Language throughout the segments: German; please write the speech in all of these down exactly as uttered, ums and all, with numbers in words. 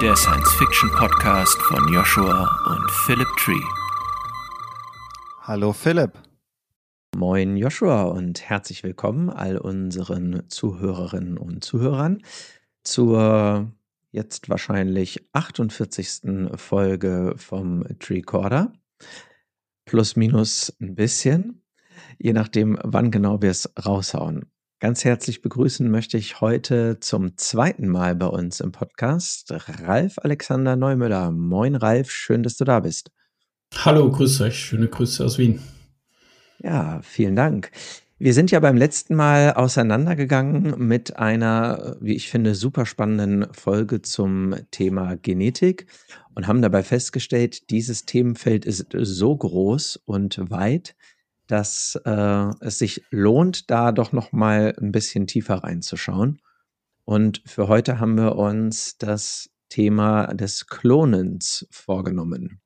der Science-Fiction-Podcast von Joshua und Philip Tree. Hallo Philipp. Moin Joshua und herzlich willkommen all unseren Zuhörerinnen und Zuhörern zur jetzt wahrscheinlich achtundvierzigsten Folge vom Treecorder. Plus minus ein bisschen, je nachdem, wann genau wir es raushauen. Ganz herzlich begrüßen möchte ich heute zum zweiten Mal bei uns im Podcast Ralf Alexander Neumüller. Moin Ralf, schön, dass du da bist. Hallo, grüß euch, schöne Grüße aus Wien. Ja, vielen Dank. Wir sind ja beim letzten Mal auseinandergegangen mit einer, wie ich finde, super spannenden Folge zum Thema Genetik und haben dabei festgestellt, dieses Themenfeld ist so groß und weit, dass äh, es sich lohnt, da doch noch mal ein bisschen tiefer reinzuschauen. Und für heute haben wir uns das Thema des Klonens vorgenommen.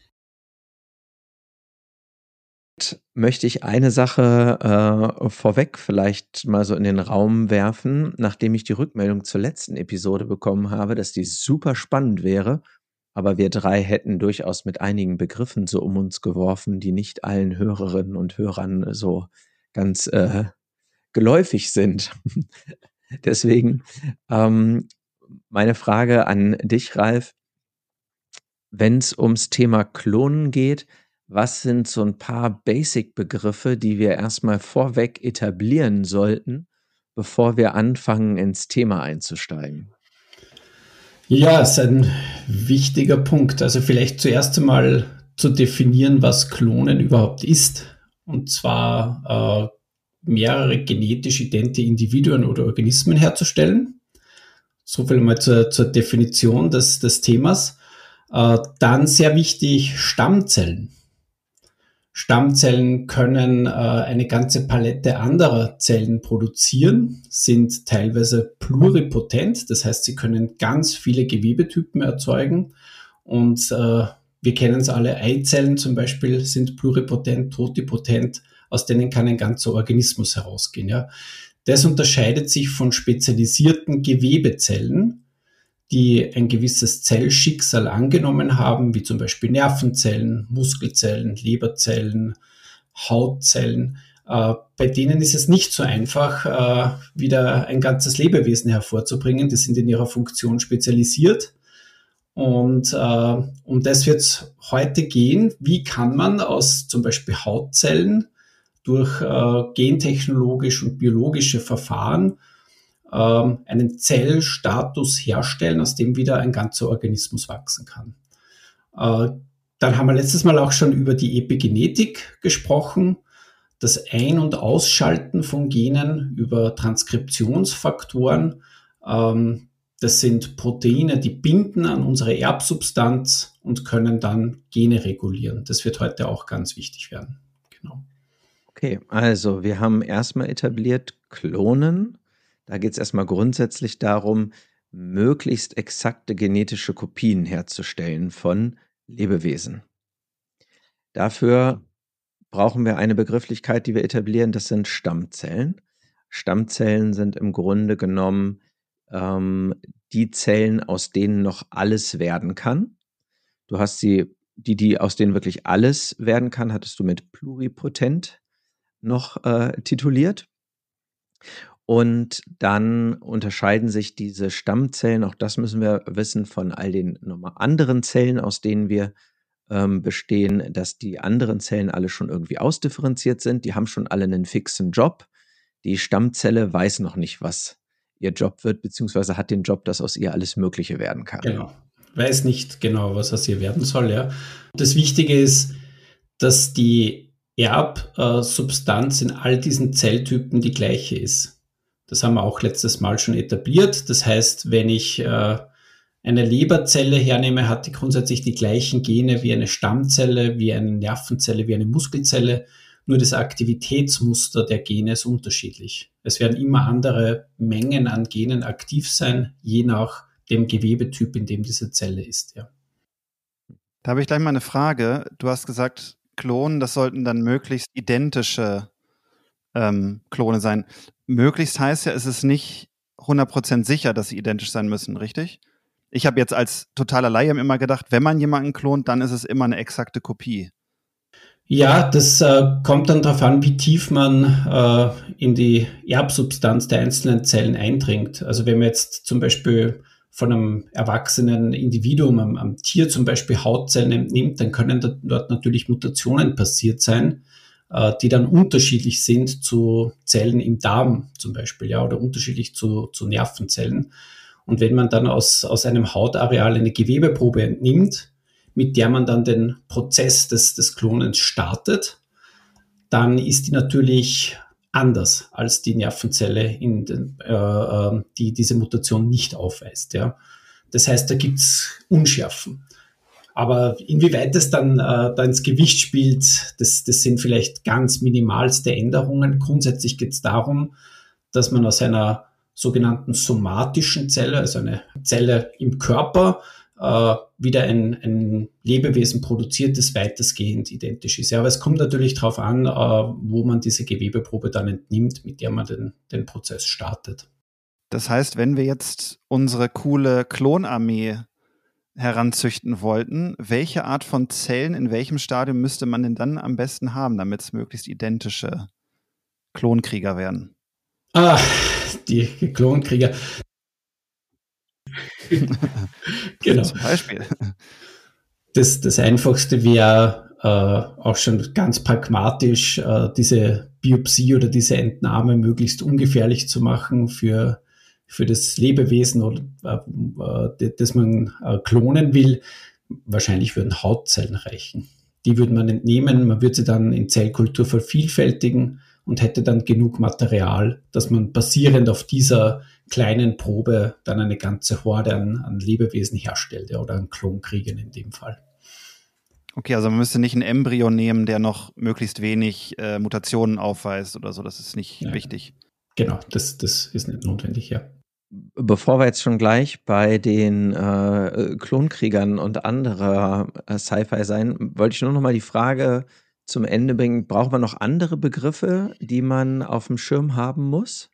Möchte ich eine Sache äh, vorweg vielleicht mal so in den Raum werfen, nachdem ich die Rückmeldung zur letzten Episode bekommen habe, dass die super spannend wäre, aber wir drei hätten durchaus mit einigen Begriffen so um uns geworfen, die nicht allen Hörerinnen und Hörern so ganz äh, geläufig sind. Deswegen ähm, meine Frage an dich, Ralf, wenn es ums Thema Klonen geht, was sind so ein paar Basic-Begriffe, die wir erstmal vorweg etablieren sollten, bevor wir anfangen, ins Thema einzusteigen? Ja, ist ein wichtiger Punkt. Also vielleicht zuerst einmal zu definieren, was Klonen überhaupt ist. Und zwar äh, mehrere genetisch idente Individuen oder Organismen herzustellen. So viel mal zur, zur Definition des, des Themas. Äh, dann sehr wichtig, Stammzellen. Stammzellen können äh, eine ganze Palette anderer Zellen produzieren, sind teilweise pluripotent, das heißt, sie können ganz viele Gewebetypen erzeugen und äh, wir kennen es alle, Eizellen zum Beispiel sind pluripotent, totipotent, aus denen kann ein ganzer Organismus herausgehen. Ja. Das unterscheidet sich von spezialisierten Gewebezellen, die ein gewisses Zellschicksal angenommen haben, wie zum Beispiel Nervenzellen, Muskelzellen, Leberzellen, Hautzellen. Äh, bei denen ist es nicht so einfach, äh, wieder ein ganzes Lebewesen hervorzubringen. Die sind in ihrer Funktion spezialisiert. Und äh, um das wird es heute gehen. Wie kann man aus zum Beispiel Hautzellen durch äh, gentechnologische und biologische Verfahren einen Zellstatus herstellen, aus dem wieder ein ganzer Organismus wachsen kann. Äh, dann haben wir letztes Mal auch schon über die Epigenetik gesprochen, das Ein- und Ausschalten von Genen über Transkriptionsfaktoren. Ähm, das sind Proteine, die binden an unsere Erbsubstanz und können dann Gene regulieren. Das wird heute auch ganz wichtig werden. Genau. Okay, also wir haben erstmal etabliert Klonen. Da geht es erstmal grundsätzlich darum, möglichst exakte genetische Kopien herzustellen von Lebewesen. Dafür brauchen wir eine Begrifflichkeit, die wir etablieren, das sind Stammzellen. Stammzellen sind im Grunde genommen ähm, die Zellen, aus denen noch alles werden kann. Du hast sie, die, die aus denen wirklich alles werden kann, hattest du mit pluripotent noch äh, tituliert. Und dann unterscheiden sich diese Stammzellen, auch das müssen wir wissen, von all den nochmal anderen Zellen, aus denen wir ähm, bestehen, dass die anderen Zellen alle schon irgendwie ausdifferenziert sind. Die haben schon alle einen fixen Job. Die Stammzelle weiß noch nicht, was ihr Job wird, beziehungsweise hat den Job, dass aus ihr alles Mögliche werden kann. Genau. Weiß nicht genau, was aus ihr werden soll. Ja. Das Wichtige ist, dass die Erbsubstanz in all diesen Zelltypen die gleiche ist. Das haben wir auch letztes Mal schon etabliert. Das heißt, wenn ich äh, eine Leberzelle hernehme, hat die grundsätzlich die gleichen Gene wie eine Stammzelle, wie eine Nervenzelle, wie eine Muskelzelle. Nur das Aktivitätsmuster der Gene ist unterschiedlich. Es werden immer andere Mengen an Genen aktiv sein, je nach dem Gewebetyp, in dem diese Zelle ist. Ja. Da habe ich gleich mal eine Frage. Du hast gesagt, Klonen, das sollten dann möglichst identische ähm, Klone sein. Möglichst heißt ja, es ist nicht hundert Prozent sicher, dass sie identisch sein müssen, richtig? Ich habe jetzt als totaler Laie immer gedacht, wenn man jemanden klont, dann ist es immer eine exakte Kopie. Ja, das äh, kommt dann darauf an, wie tief man äh, in die Erbsubstanz der einzelnen Zellen eindringt. Also wenn man jetzt zum Beispiel von einem erwachsenen Individuum, am, am Tier zum Beispiel Hautzellen entnimmt, dann können da, dort natürlich Mutationen passiert sein, äh, die dann unterschiedlich sind zu Zellen im Darm zum Beispiel, ja, oder unterschiedlich zu, zu Nervenzellen. Und wenn man dann aus, aus einem Hautareal eine Gewebeprobe entnimmt, mit der man dann den Prozess des, des Klonens startet, dann ist die natürlich anders als die Nervenzelle, in den, äh, die diese Mutation nicht aufweist. Ja. Das heißt, da gibt's Unschärfen. Aber inwieweit das dann äh, da ins Gewicht spielt, das, das sind vielleicht ganz minimalste Änderungen. Grundsätzlich geht es darum, dass man aus einer sogenannten somatischen Zelle, also eine Zelle im Körper, äh, wieder ein, ein Lebewesen produziert, das weitestgehend identisch ist. Ja, aber es kommt natürlich darauf an, äh, wo man diese Gewebeprobe dann entnimmt, mit der man den, den Prozess startet. Das heißt, wenn wir jetzt unsere coole Klonarmee heranzüchten wollten, welche Art von Zellen in welchem Stadium müsste man denn dann am besten haben, damit es möglichst identische Klonkrieger werden? Ah, die Klonkrieger. Genau. Zum Beispiel. Das, das Einfachste wäre äh, auch schon ganz pragmatisch, äh, diese Biopsie oder diese Entnahme möglichst ungefährlich zu machen für, für das Lebewesen, oder, äh, das man äh, klonen will. Wahrscheinlich würden Hautzellen reichen. Die würde man entnehmen, man würde sie dann in Zellkultur vervielfältigen und hätte dann genug Material, dass man basierend auf dieser kleinen Probe dann eine ganze Horde an, an Lebewesen herstellt, ja, oder an Klonkriegern in dem Fall. Okay, also man müsste nicht ein Embryo nehmen, der noch möglichst wenig äh, Mutationen aufweist oder so, das ist nicht ja, wichtig. Genau, das, das ist nicht notwendig, ja. Bevor wir jetzt schon gleich bei den äh, Klonkriegern und anderer äh, Sci-Fi sein, wollte ich nur noch mal die Frage zum Ende bringen, braucht man noch andere Begriffe, die man auf dem Schirm haben muss?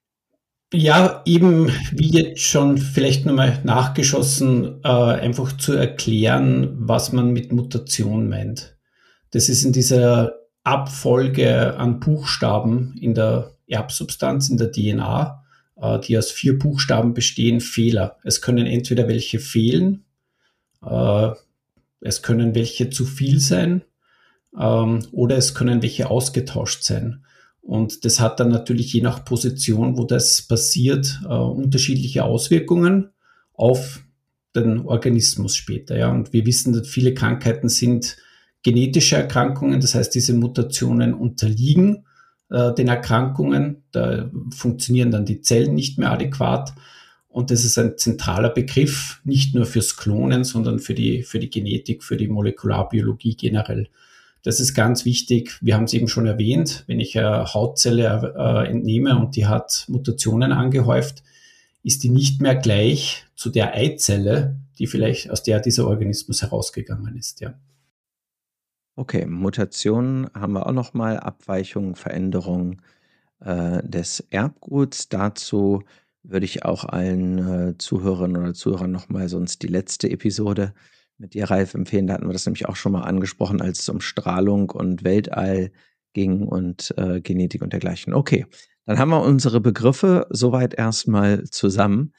Ja, eben wie jetzt schon vielleicht nochmal nachgeschossen, äh, einfach zu erklären, was man mit Mutation meint. Das ist in dieser Abfolge an Buchstaben in der Erbsubstanz, in der D N A, äh, die aus vier Buchstaben bestehen, Fehler. Es können entweder welche fehlen, äh, es können welche zu viel sein, ähm, oder es können welche ausgetauscht sein. Und das hat dann natürlich je nach Position, wo das passiert, äh, unterschiedliche Auswirkungen auf den Organismus später. Ja. Und wir wissen, dass viele Krankheiten sind genetische Erkrankungen. Das heißt, diese Mutationen unterliegen äh, den Erkrankungen. Da funktionieren dann die Zellen nicht mehr adäquat. Und das ist ein zentraler Begriff, nicht nur fürs Klonen, sondern für die, für die Genetik, für die Molekularbiologie generell. Das ist ganz wichtig. Wir haben es eben schon erwähnt, wenn ich eine Hautzelle äh, entnehme und die hat Mutationen angehäuft, ist die nicht mehr gleich zu der Eizelle, die vielleicht aus der dieser Organismus herausgegangen ist. Ja. Okay, Mutationen haben wir auch nochmal, Abweichungen, Veränderungen äh, des Erbguts. Dazu würde ich auch allen äh, Zuhörerinnen oder Zuhörern nochmal sonst die letzte Episode mit dir, Ralf, empfehlen. Da hatten wir das nämlich auch schon mal angesprochen, als es um Strahlung und Weltall ging und äh, Genetik und dergleichen. Okay, dann haben wir unsere Begriffe soweit erstmal zusammen.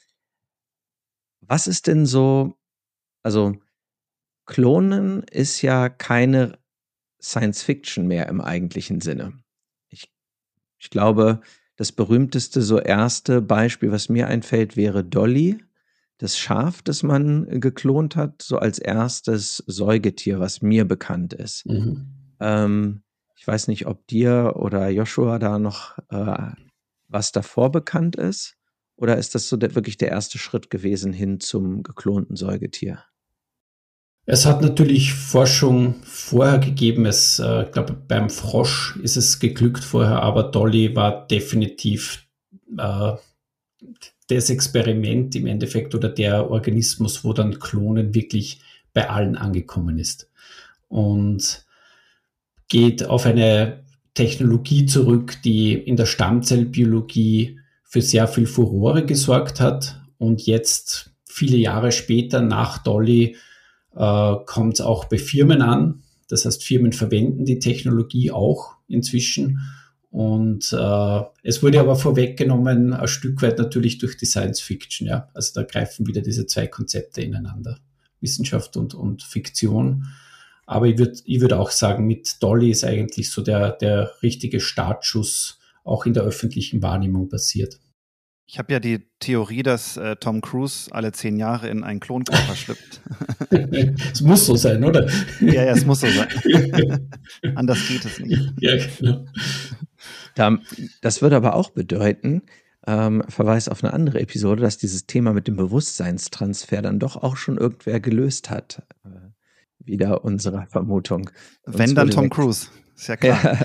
Was ist denn so, also Klonen ist ja keine Science Fiction mehr im eigentlichen Sinne. Ich, ich glaube, das berühmteste, so erste Beispiel, was mir einfällt, wäre Dolly, das Schaf, das man geklont hat, so als erstes Säugetier, was mir bekannt ist. Mhm. Ähm, ich weiß nicht, ob dir oder Joshua da noch äh, was davor bekannt ist, oder ist das so der, wirklich der erste Schritt gewesen hin zum geklonten Säugetier? Es hat natürlich Forschung vorher gegeben. Es, äh, ich glaube, beim Frosch ist es geglückt vorher, aber Dolly war definitiv äh, das Experiment im Endeffekt oder der Organismus, wo dann Klonen wirklich bei allen angekommen ist. Und geht auf eine Technologie zurück, die in der Stammzellbiologie für sehr viel Furore gesorgt hat und jetzt viele Jahre später, nach Dolly, äh, kommt es auch bei Firmen an. Das heißt, Firmen verwenden die Technologie auch inzwischen. Und äh, es wurde aber vorweggenommen, ein Stück weit natürlich durch die Science Fiction. Ja? Also da greifen wieder diese zwei Konzepte ineinander, Wissenschaft und, und Fiktion. Aber ich würde ich würd auch sagen, mit Dolly ist eigentlich so der, der richtige Startschuss auch in der öffentlichen Wahrnehmung passiert. Ich habe ja die Theorie, dass äh, Tom Cruise alle zehn Jahre in einen Klonkörper schlüpft. Es muss so sein, oder? Ja, ja, es muss so sein. Anders geht es nicht. Ja, genau. Da, das würde aber auch bedeuten, ähm, Verweis auf eine andere Episode, dass dieses Thema mit dem Bewusstseinstransfer dann doch auch schon irgendwer gelöst hat. Äh, wieder unsere Vermutung. Wenn, dann Tom Cruise. Ist ja klar.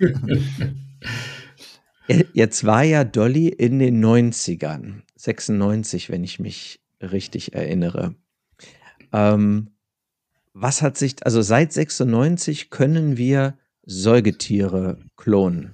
Jetzt war ja Dolly in den neunzigern, sechsundneunzig, wenn ich mich richtig erinnere. Ähm, was hat sich, also seit sechsundneunzig können wir Säugetiere klonen.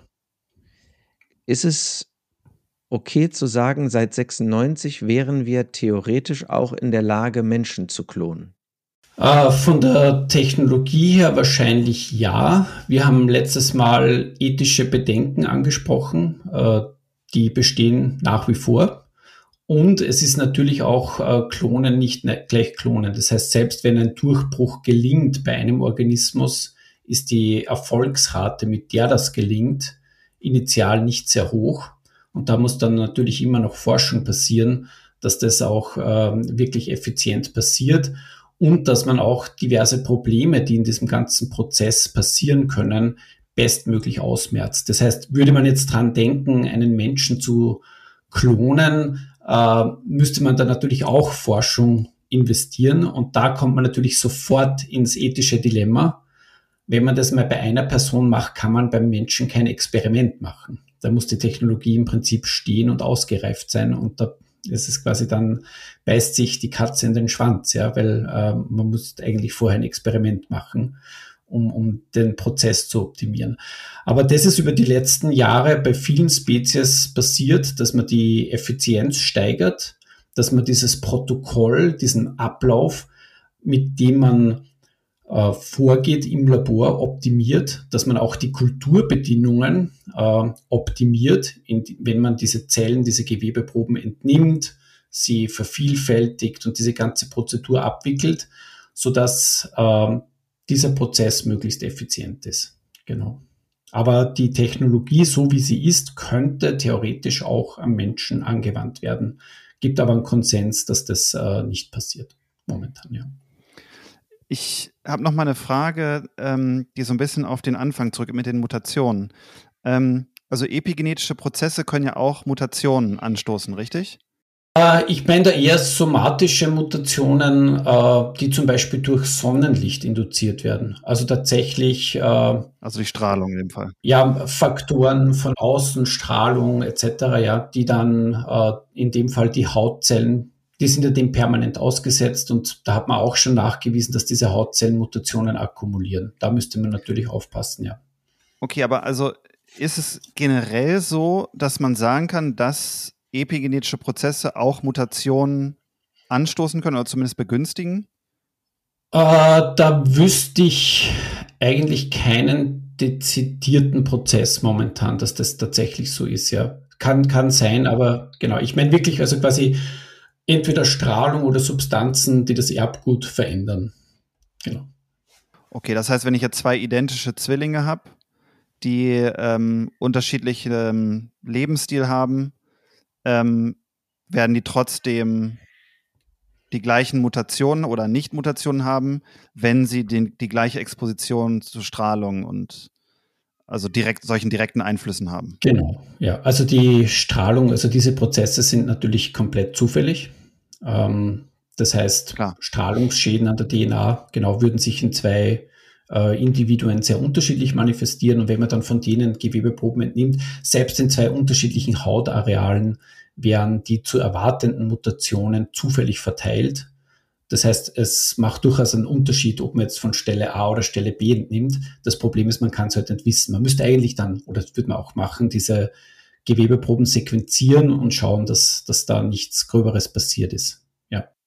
Ist es okay zu sagen, seit sechsundneunzig wären wir theoretisch auch in der Lage, Menschen zu klonen? Äh, von der Technologie her wahrscheinlich ja. Wir haben letztes Mal ethische Bedenken angesprochen. Äh, die bestehen nach wie vor. Und es ist natürlich auch äh, Klonen nicht ne- gleich Klonen. Das heißt, selbst wenn ein Durchbruch gelingt bei einem Organismus, ist die Erfolgsrate, mit der das gelingt, initial nicht sehr hoch. Und da muss dann natürlich immer noch Forschung passieren, dass das auch ähm, wirklich effizient passiert und dass man auch diverse Probleme, die in diesem ganzen Prozess passieren können, bestmöglich ausmerzt. Das heißt, würde man jetzt dran denken, einen Menschen zu klonen, äh, müsste man da natürlich auch Forschung investieren. Und da kommt man natürlich sofort ins ethische Dilemma. Wenn man das mal bei einer Person macht, kann man beim Menschen kein Experiment machen. Da muss die Technologie im Prinzip stehen und ausgereift sein. Und da ist es quasi dann, beißt sich die Katze in den Schwanz, ja, weil äh, man muss eigentlich vorher ein Experiment machen, um, um den Prozess zu optimieren. Aber das ist über die letzten Jahre bei vielen Spezies passiert, dass man die Effizienz steigert, dass man dieses Protokoll, diesen Ablauf, mit dem man äh, vorgeht im Labor, optimiert, dass man auch die Kulturbedingungen äh, optimiert, in, wenn man diese Zellen, diese Gewebeproben entnimmt, sie vervielfältigt und diese ganze Prozedur abwickelt, sodass äh, dieser Prozess möglichst effizient ist. Genau. Aber die Technologie, so wie sie ist, könnte theoretisch auch am Menschen angewandt werden. Gibt aber einen Konsens, dass das äh, nicht passiert momentan, ja. Ich habe noch mal eine Frage, ähm, die so ein bisschen auf den Anfang zurück mit den Mutationen. Ähm, also epigenetische Prozesse können ja auch Mutationen anstoßen, richtig? Äh, ich meine da eher somatische Mutationen, äh, die zum Beispiel durch Sonnenlicht induziert werden. Also tatsächlich äh, Also die Strahlung in dem Fall. ja, Faktoren von außen, Strahlung et cetera, ja, die dann äh, in dem Fall die Hautzellen, die sind ja dem permanent ausgesetzt und da hat man auch schon nachgewiesen, dass diese Hautzellen Mutationen akkumulieren. Da müsste man natürlich aufpassen, ja. Okay, aber also ist es generell so, dass man sagen kann, dass epigenetische Prozesse auch Mutationen anstoßen können oder zumindest begünstigen? Äh, da wüsste ich eigentlich keinen dezidierten Prozess momentan, dass das tatsächlich so ist, ja. Kann, kann sein, aber genau, ich meine wirklich, also quasi entweder Strahlung oder Substanzen, die das Erbgut verändern. Genau. Okay, das heißt, wenn ich jetzt zwei identische Zwillinge habe, die ähm, unterschiedlichen ähm, Lebensstil haben, ähm, werden die trotzdem die gleichen Mutationen oder Nicht-Mutationen haben, wenn sie den, die gleiche Exposition zu Strahlung und also direkt solchen direkten Einflüssen haben. Genau, ja. Also die Strahlung, also diese Prozesse sind natürlich komplett zufällig. Ähm, das heißt, Klar. Strahlungsschäden an der D N A, genau, würden sich in zwei äh, Individuen sehr unterschiedlich manifestieren. Und wenn man dann von denen Gewebeproben entnimmt, selbst in zwei unterschiedlichen Hautarealen wären die zu erwartenden Mutationen zufällig verteilt. Das heißt, es macht durchaus einen Unterschied, ob man jetzt von Stelle A oder Stelle B entnimmt. Das Problem ist, man kann es halt nicht wissen. Man müsste eigentlich dann, oder das würde man auch machen, diese Gewebeproben sequenzieren und schauen, dass, dass da nichts Gröberes passiert ist. Ja.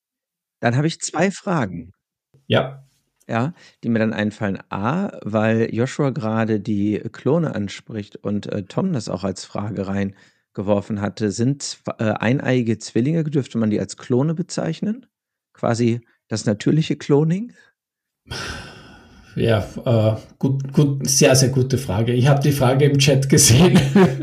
Dann habe ich zwei Fragen. Ja. Ja, die mir dann einfallen. A, weil Joshua gerade die Klone anspricht und äh, Tom das auch als Frage reingeworfen hatte. Sind zw- äh, eineiige Zwillinge, dürfte man die als Klone bezeichnen? Quasi das natürliche Cloning? Ja, äh, gut, gut, sehr, sehr gute Frage. Ich habe die Frage im Chat gesehen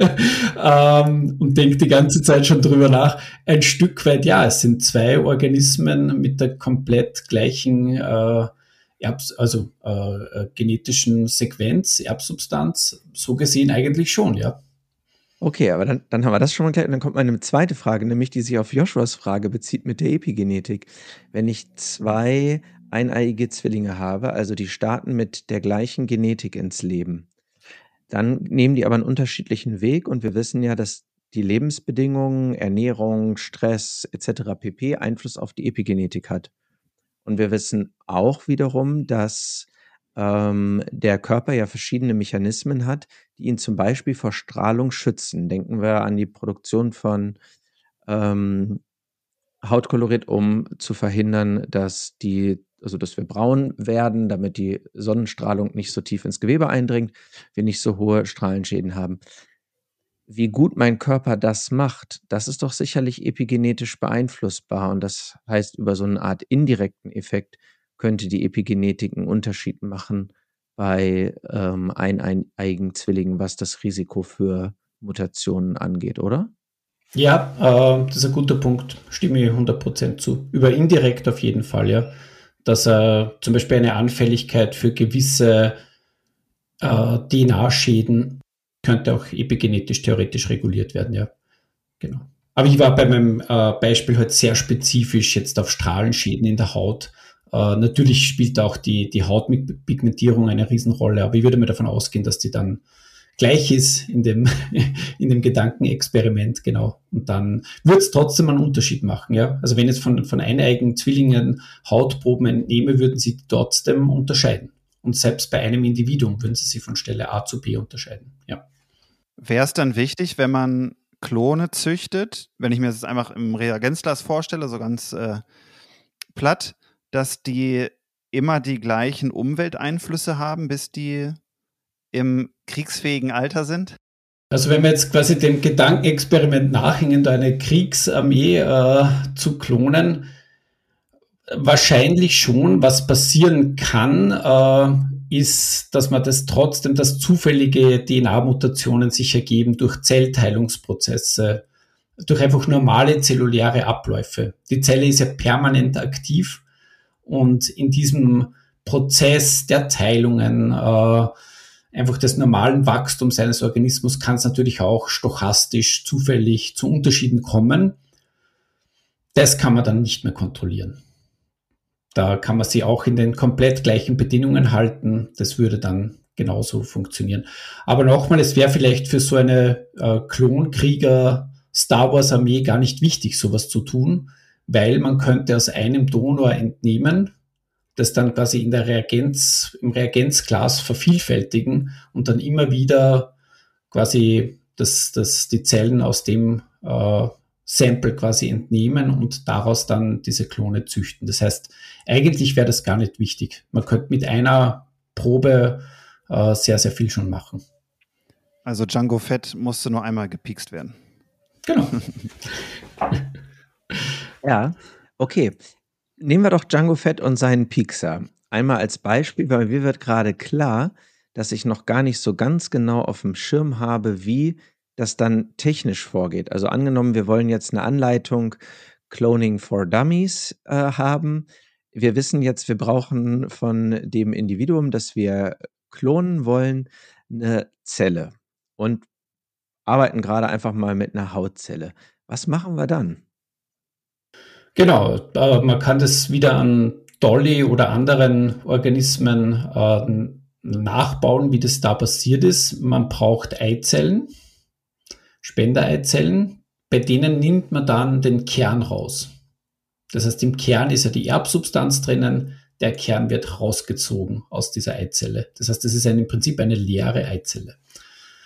ähm, und denke die ganze Zeit schon drüber nach. Ein Stück weit, ja, es sind zwei Organismen mit der komplett gleichen äh, Erbs, also äh, äh, genetischen Sequenz, Erbsubstanz, so gesehen eigentlich schon, ja. Okay, aber dann, dann haben wir das schon mal gleich. Und dann kommt meine zweite Frage, nämlich die sich auf Joshuas Frage bezieht mit der Epigenetik. Wenn ich zwei eineiige Zwillinge habe, also die starten mit der gleichen Genetik ins Leben, dann nehmen die aber einen unterschiedlichen Weg und wir wissen ja, dass die Lebensbedingungen, Ernährung, Stress et cetera pp. Einfluss auf die Epigenetik hat. Und wir wissen auch wiederum, dass ähm, der Körper ja verschiedene Mechanismen hat, die ihn zum Beispiel vor Strahlung schützen. Denken wir an die Produktion von ähm, Hautkolorit, um zu verhindern, dass die, also dass wir braun werden, damit die Sonnenstrahlung nicht so tief ins Gewebe eindringt, wir nicht so hohe Strahlenschäden haben. Wie gut mein Körper das macht, das ist doch sicherlich epigenetisch beeinflussbar. Und das heißt, über so eine Art indirekten Effekt könnte die Epigenetik einen Unterschied machen bei ähm, eineiigen Zwillingen, was das Risiko für Mutationen angeht, oder? Ja, äh, das ist ein guter Punkt. Stimme ich hundert Prozent zu. Über indirekt auf jeden Fall, ja. Dass äh, zum Beispiel eine Anfälligkeit für gewisse äh, D N A-Schäden könnte auch epigenetisch theoretisch reguliert werden, ja. Genau. Aber ich war bei meinem äh, Beispiel halt sehr spezifisch jetzt auf Strahlenschäden in der Haut. Äh, natürlich spielt auch die, die Hautpigmentierung eine Riesenrolle, aber ich würde mir davon ausgehen, dass die dann gleich ist in dem, in dem Gedankenexperiment, genau. Und dann wird es trotzdem einen Unterschied machen, ja. Also wenn ich jetzt von, von eineiigen Zwillingen Hautproben entnehme, würden sie trotzdem unterscheiden. Und selbst bei einem Individuum würden sie sich von Stelle A zu B unterscheiden, ja. Wäre es dann wichtig, wenn man Klone züchtet, wenn ich mir das jetzt einfach im Reagenzglas vorstelle, so ganz äh, platt, dass die immer die gleichen Umwelteinflüsse haben, bis die im kriegsfähigen Alter sind? Also wenn wir jetzt quasi dem Gedankenexperiment nachhängen, da eine Kriegsarmee äh, zu klonen, wahrscheinlich schon. Was passieren kann, äh, ist, dass man das trotzdem, dass zufällige D N A-Mutationen sich ergeben durch Zellteilungsprozesse, durch einfach normale zelluläre Abläufe. Die Zelle ist ja permanent aktiv und in diesem Prozess der Teilungen, äh, einfach des normalen Wachstums eines Organismus, kann es natürlich auch stochastisch zufällig zu Unterschieden kommen. Das kann man dann nicht mehr kontrollieren. Da kann man sie auch in den komplett gleichen Bedingungen halten. Das würde dann genauso funktionieren. Aber nochmal, es wäre vielleicht für so eine äh, Klonkrieger-Star Wars-Armee gar nicht wichtig, sowas zu tun, weil man könnte aus einem Donor entnehmen, das dann quasi in der Reagenz, im Reagenzglas vervielfältigen und dann immer wieder quasi das, das, die Zellen aus dem äh, Sample quasi entnehmen und daraus dann diese Klone züchten. Das heißt, eigentlich wäre das gar nicht wichtig. Man könnte mit einer Probe äh, sehr, sehr viel schon machen. Also Django Fett musste nur einmal gepikst werden. Genau. Ja, okay. Nehmen wir doch Django Fett und seinen Piekser. Einmal als Beispiel, weil mir wird gerade klar, dass ich noch gar nicht so ganz genau auf dem Schirm habe, wie das dann technisch vorgeht. Also angenommen, wir wollen jetzt eine Anleitung Cloning for Dummies äh, haben. Wir wissen jetzt, wir brauchen von dem Individuum, das wir klonen wollen, eine Zelle und arbeiten gerade einfach mal mit einer Hautzelle. Was machen wir dann? Genau, äh, man kann das wieder an Dolly oder anderen Organismen äh, nachbauen, wie das da passiert ist. Man braucht Eizellen, Spendereizellen, bei denen nimmt man dann den Kern raus. Das heißt, im Kern ist ja die Erbsubstanz drinnen, der Kern wird rausgezogen aus dieser Eizelle. Das heißt, das ist ein, im Prinzip eine leere Eizelle.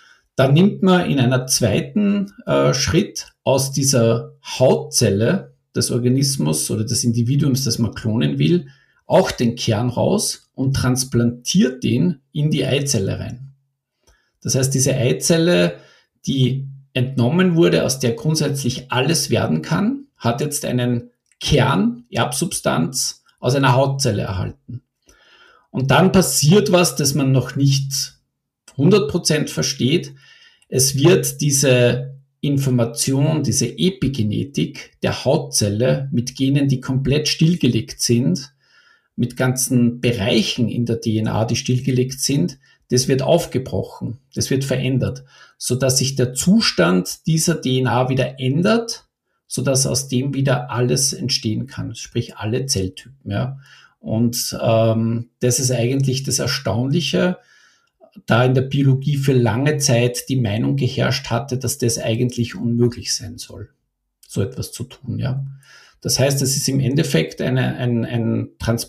Dann nimmt man in einer zweiten äh, Schritt aus dieser Hautzelle des Organismus oder des Individuums, das man klonen will, auch den Kern raus und transplantiert den in die Eizelle rein. Das heißt, diese Eizelle, die entnommen wurde, aus der grundsätzlich alles werden kann, hat jetzt einen Kern, Erbsubstanz aus einer Hautzelle erhalten. Und dann passiert was, das man noch nicht hundert Prozent versteht. Es wird diese Information, diese Epigenetik der Hautzelle mit Genen, die komplett stillgelegt sind, mit ganzen Bereichen in der D N A, die stillgelegt sind, das wird aufgebrochen, das wird verändert, sodass sich der Zustand dieser D N A wieder ändert, sodass aus dem wieder alles entstehen kann, sprich alle Zelltypen. Ja. Und ähm, das ist eigentlich das Erstaunliche, da in der Biologie für lange Zeit die Meinung geherrscht hatte, dass das eigentlich unmöglich sein soll, so etwas zu tun. Ja. Das heißt, es ist im Endeffekt eine, ein, ein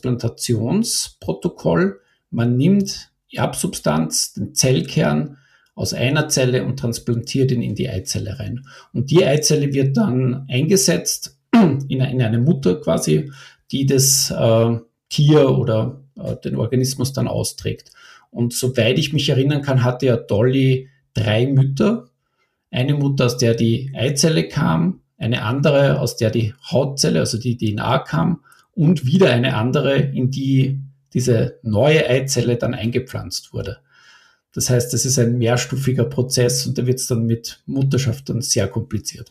Transplantationsprotokoll. Man nimmt Erbsubstanz, den Zellkern aus einer Zelle und transplantiert ihn in die Eizelle rein. Und die Eizelle wird dann eingesetzt in, in eine Mutter quasi, die das äh, Tier oder äh, den Organismus dann austrägt. Und soweit ich mich erinnern kann, hatte ja Dolly drei Mütter. Eine Mutter, aus der die Eizelle kam, eine andere, aus der die Hautzelle, also die D N A kam, und wieder eine andere, in die diese neue Eizelle dann eingepflanzt wurde. Das heißt, das ist ein mehrstufiger Prozess und da wird es dann mit Mutterschaft dann sehr kompliziert.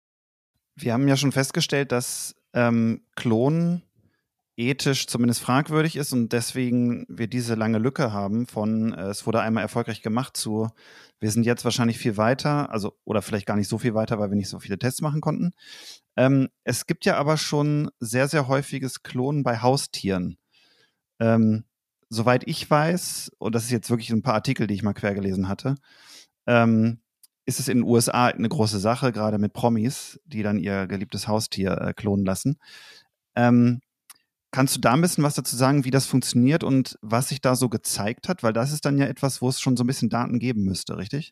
Wir haben ja schon festgestellt, dass ähm, Klonen ethisch zumindest fragwürdig ist und deswegen wir diese lange Lücke haben von, äh, es wurde einmal erfolgreich gemacht zu, wir sind jetzt wahrscheinlich viel weiter, also oder vielleicht gar nicht so viel weiter, weil wir nicht so viele Tests machen konnten. Ähm, es gibt ja aber schon sehr, sehr häufiges Klonen bei Haustieren. Ähm, soweit ich weiß, und das ist jetzt wirklich ein paar Artikel, die ich mal quer gelesen hatte, ähm, ist es in den U S A eine große Sache, gerade mit Promis, die dann ihr geliebtes Haustier äh, klonen lassen. Ähm, Kannst du da ein bisschen was dazu sagen, wie das funktioniert und was sich da so gezeigt hat? Weil das ist dann ja etwas, wo es schon so ein bisschen Daten geben müsste, richtig?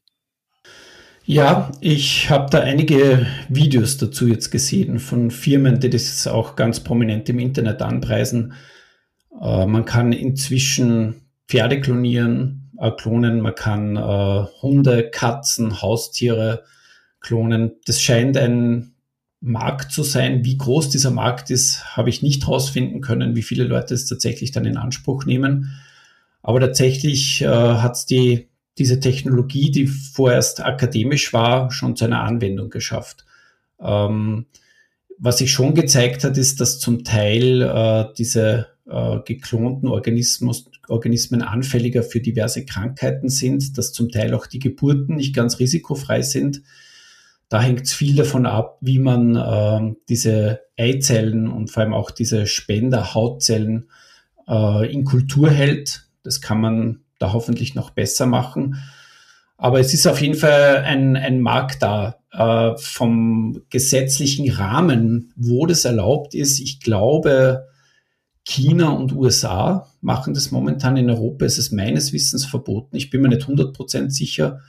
Ja, ich habe da einige Videos dazu jetzt gesehen von Firmen, die das auch ganz prominent im Internet anpreisen. Äh, man kann inzwischen Pferde klonieren, äh, klonen, man kann äh, Hunde, Katzen, Haustiere klonen. Das scheint ein Markt zu sein. Wie groß dieser Markt ist, habe ich nicht herausfinden können, wie viele Leute es tatsächlich dann in Anspruch nehmen. Aber tatsächlich äh, hat es die, diese Technologie, die vorerst akademisch war, schon zu einer Anwendung geschafft. Ähm, was sich schon gezeigt hat, ist, dass zum Teil äh, diese äh, geklonten Organismus, Organismen anfälliger für diverse Krankheiten sind, dass zum Teil auch die Geburten nicht ganz risikofrei sind. Da hängt es viel davon ab, wie man äh, diese Eizellen und vor allem auch diese Spender-Hautzellen äh, in Kultur hält. Das kann man da hoffentlich noch besser machen. Aber es ist auf jeden Fall ein, ein Markt da. Äh, vom gesetzlichen Rahmen, wo das erlaubt ist, ich glaube, China und U S A machen das momentan. In Europa ist es meines Wissens verboten. Ich bin mir nicht hundert Prozent sicher.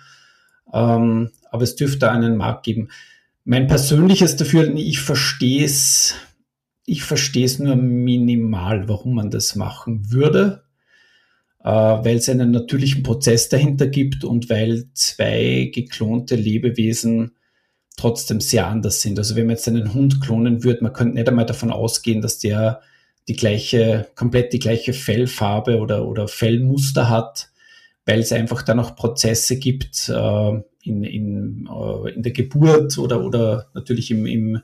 Ähm, aber es dürfte einen Markt geben. Mein persönliches Dafür, ich verstehe es, ich verstehe es nur minimal, warum man das machen würde, äh, weil es einen natürlichen Prozess dahinter gibt und weil zwei geklonte Lebewesen trotzdem sehr anders sind. Also wenn man jetzt einen Hund klonen würde, man könnte nicht einmal davon ausgehen, dass der die gleiche, komplett die gleiche Fellfarbe oder, oder Fellmuster hat, weil es einfach da noch Prozesse gibt äh, in, in, äh, in der Geburt oder, oder natürlich im, im,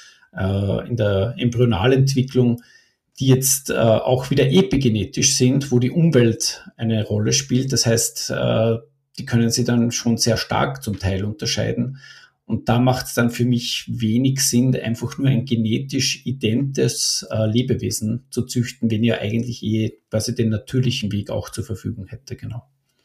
äh, in der Embryonalentwicklung, die jetzt äh, auch wieder epigenetisch sind, wo die Umwelt eine Rolle spielt. Das heißt, äh, die können sie dann schon sehr stark zum Teil unterscheiden. Und da macht es dann für mich wenig Sinn, einfach nur ein genetisch identes äh, Lebewesen zu züchten, wenn ihr eigentlich eh quasi den natürlichen Weg auch zur Verfügung hätte, genau.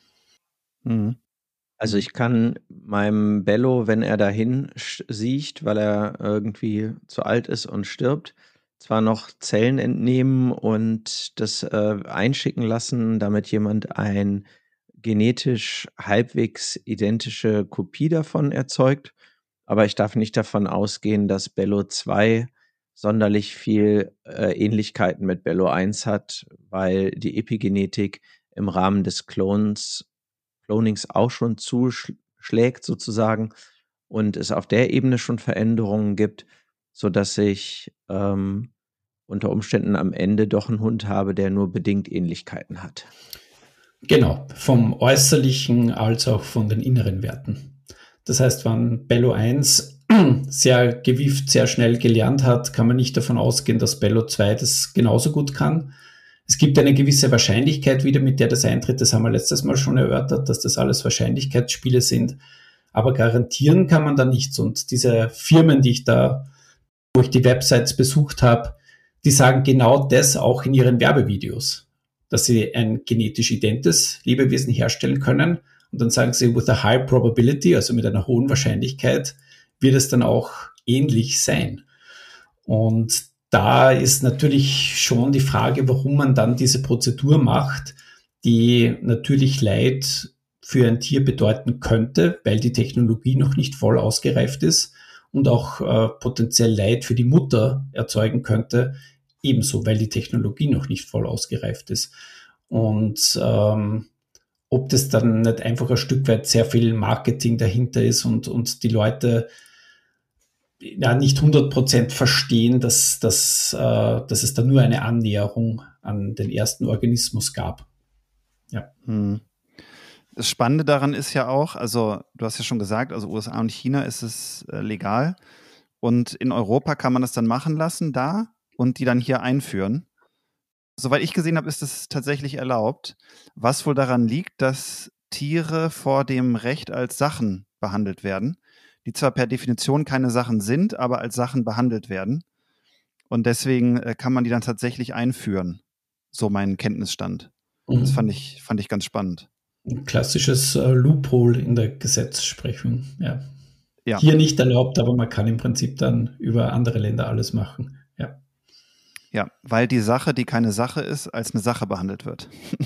Also ich kann meinem Bello, wenn er dahin sch- siecht, weil er irgendwie zu alt ist und stirbt, zwar noch Zellen entnehmen und das äh, einschicken lassen, damit jemand ein genetisch halbwegs identische Kopie davon erzeugt, aber ich darf nicht davon ausgehen, dass Bello zwei sonderlich viel äh, Ähnlichkeiten mit Bello eins hat, weil die Epigenetik im Rahmen des Clones, Clonings auch schon zuschlägt sozusagen und es auf der Ebene schon Veränderungen gibt, sodass ich ähm, unter Umständen am Ende doch einen Hund habe, der nur bedingt Ähnlichkeiten hat. Genau, vom Äußerlichen als auch von den inneren Werten. Das heißt, wenn Bello eins sehr gewieft, sehr schnell gelernt hat, kann man nicht davon ausgehen, dass Bello zwei das genauso gut kann. Es gibt eine gewisse Wahrscheinlichkeit wieder, mit der das eintritt. Das haben wir letztes Mal schon erörtert, dass das alles Wahrscheinlichkeitsspiele sind. Aber garantieren kann man da nichts. Und diese Firmen, die ich da, wo ich die Websites besucht habe, die sagen genau das auch in ihren Werbevideos, dass sie ein genetisch identes Lebewesen herstellen können. Und dann sagen sie, with a high probability, also mit einer hohen Wahrscheinlichkeit, wird es dann auch ähnlich sein. Und da ist natürlich schon die Frage, warum man dann diese Prozedur macht, die natürlich Leid für ein Tier bedeuten könnte, weil die Technologie noch nicht voll ausgereift ist und auch äh, potenziell Leid für die Mutter erzeugen könnte, ebenso, weil die Technologie noch nicht voll ausgereift ist. Und ähm, ob das dann nicht einfach ein Stück weit sehr viel Marketing dahinter ist und, und die Leute ja nicht hundert Prozent verstehen, dass, dass, äh, dass es da nur eine Annäherung an den ersten Organismus gab. Ja. Hm. Das Spannende daran ist ja auch, also du hast ja schon gesagt, also U S A und China ist es äh, legal und in Europa kann man das dann machen lassen da und die dann hier einführen. Soweit ich gesehen habe, ist es tatsächlich erlaubt, was wohl daran liegt, dass Tiere vor dem Recht als Sachen behandelt werden, die zwar per Definition keine Sachen sind, aber als Sachen behandelt werden. Und deswegen äh, kann man die dann tatsächlich einführen. So mein Kenntnisstand. Mhm. Das fand ich, fand ich ganz spannend. Ein klassisches äh, Loophole in der Gesetzesprechung. Ja. Ja. Hier nicht erlaubt, aber man kann im Prinzip dann über andere Länder alles machen. Ja, ja, weil die Sache, die keine Sache ist, als eine Sache behandelt wird.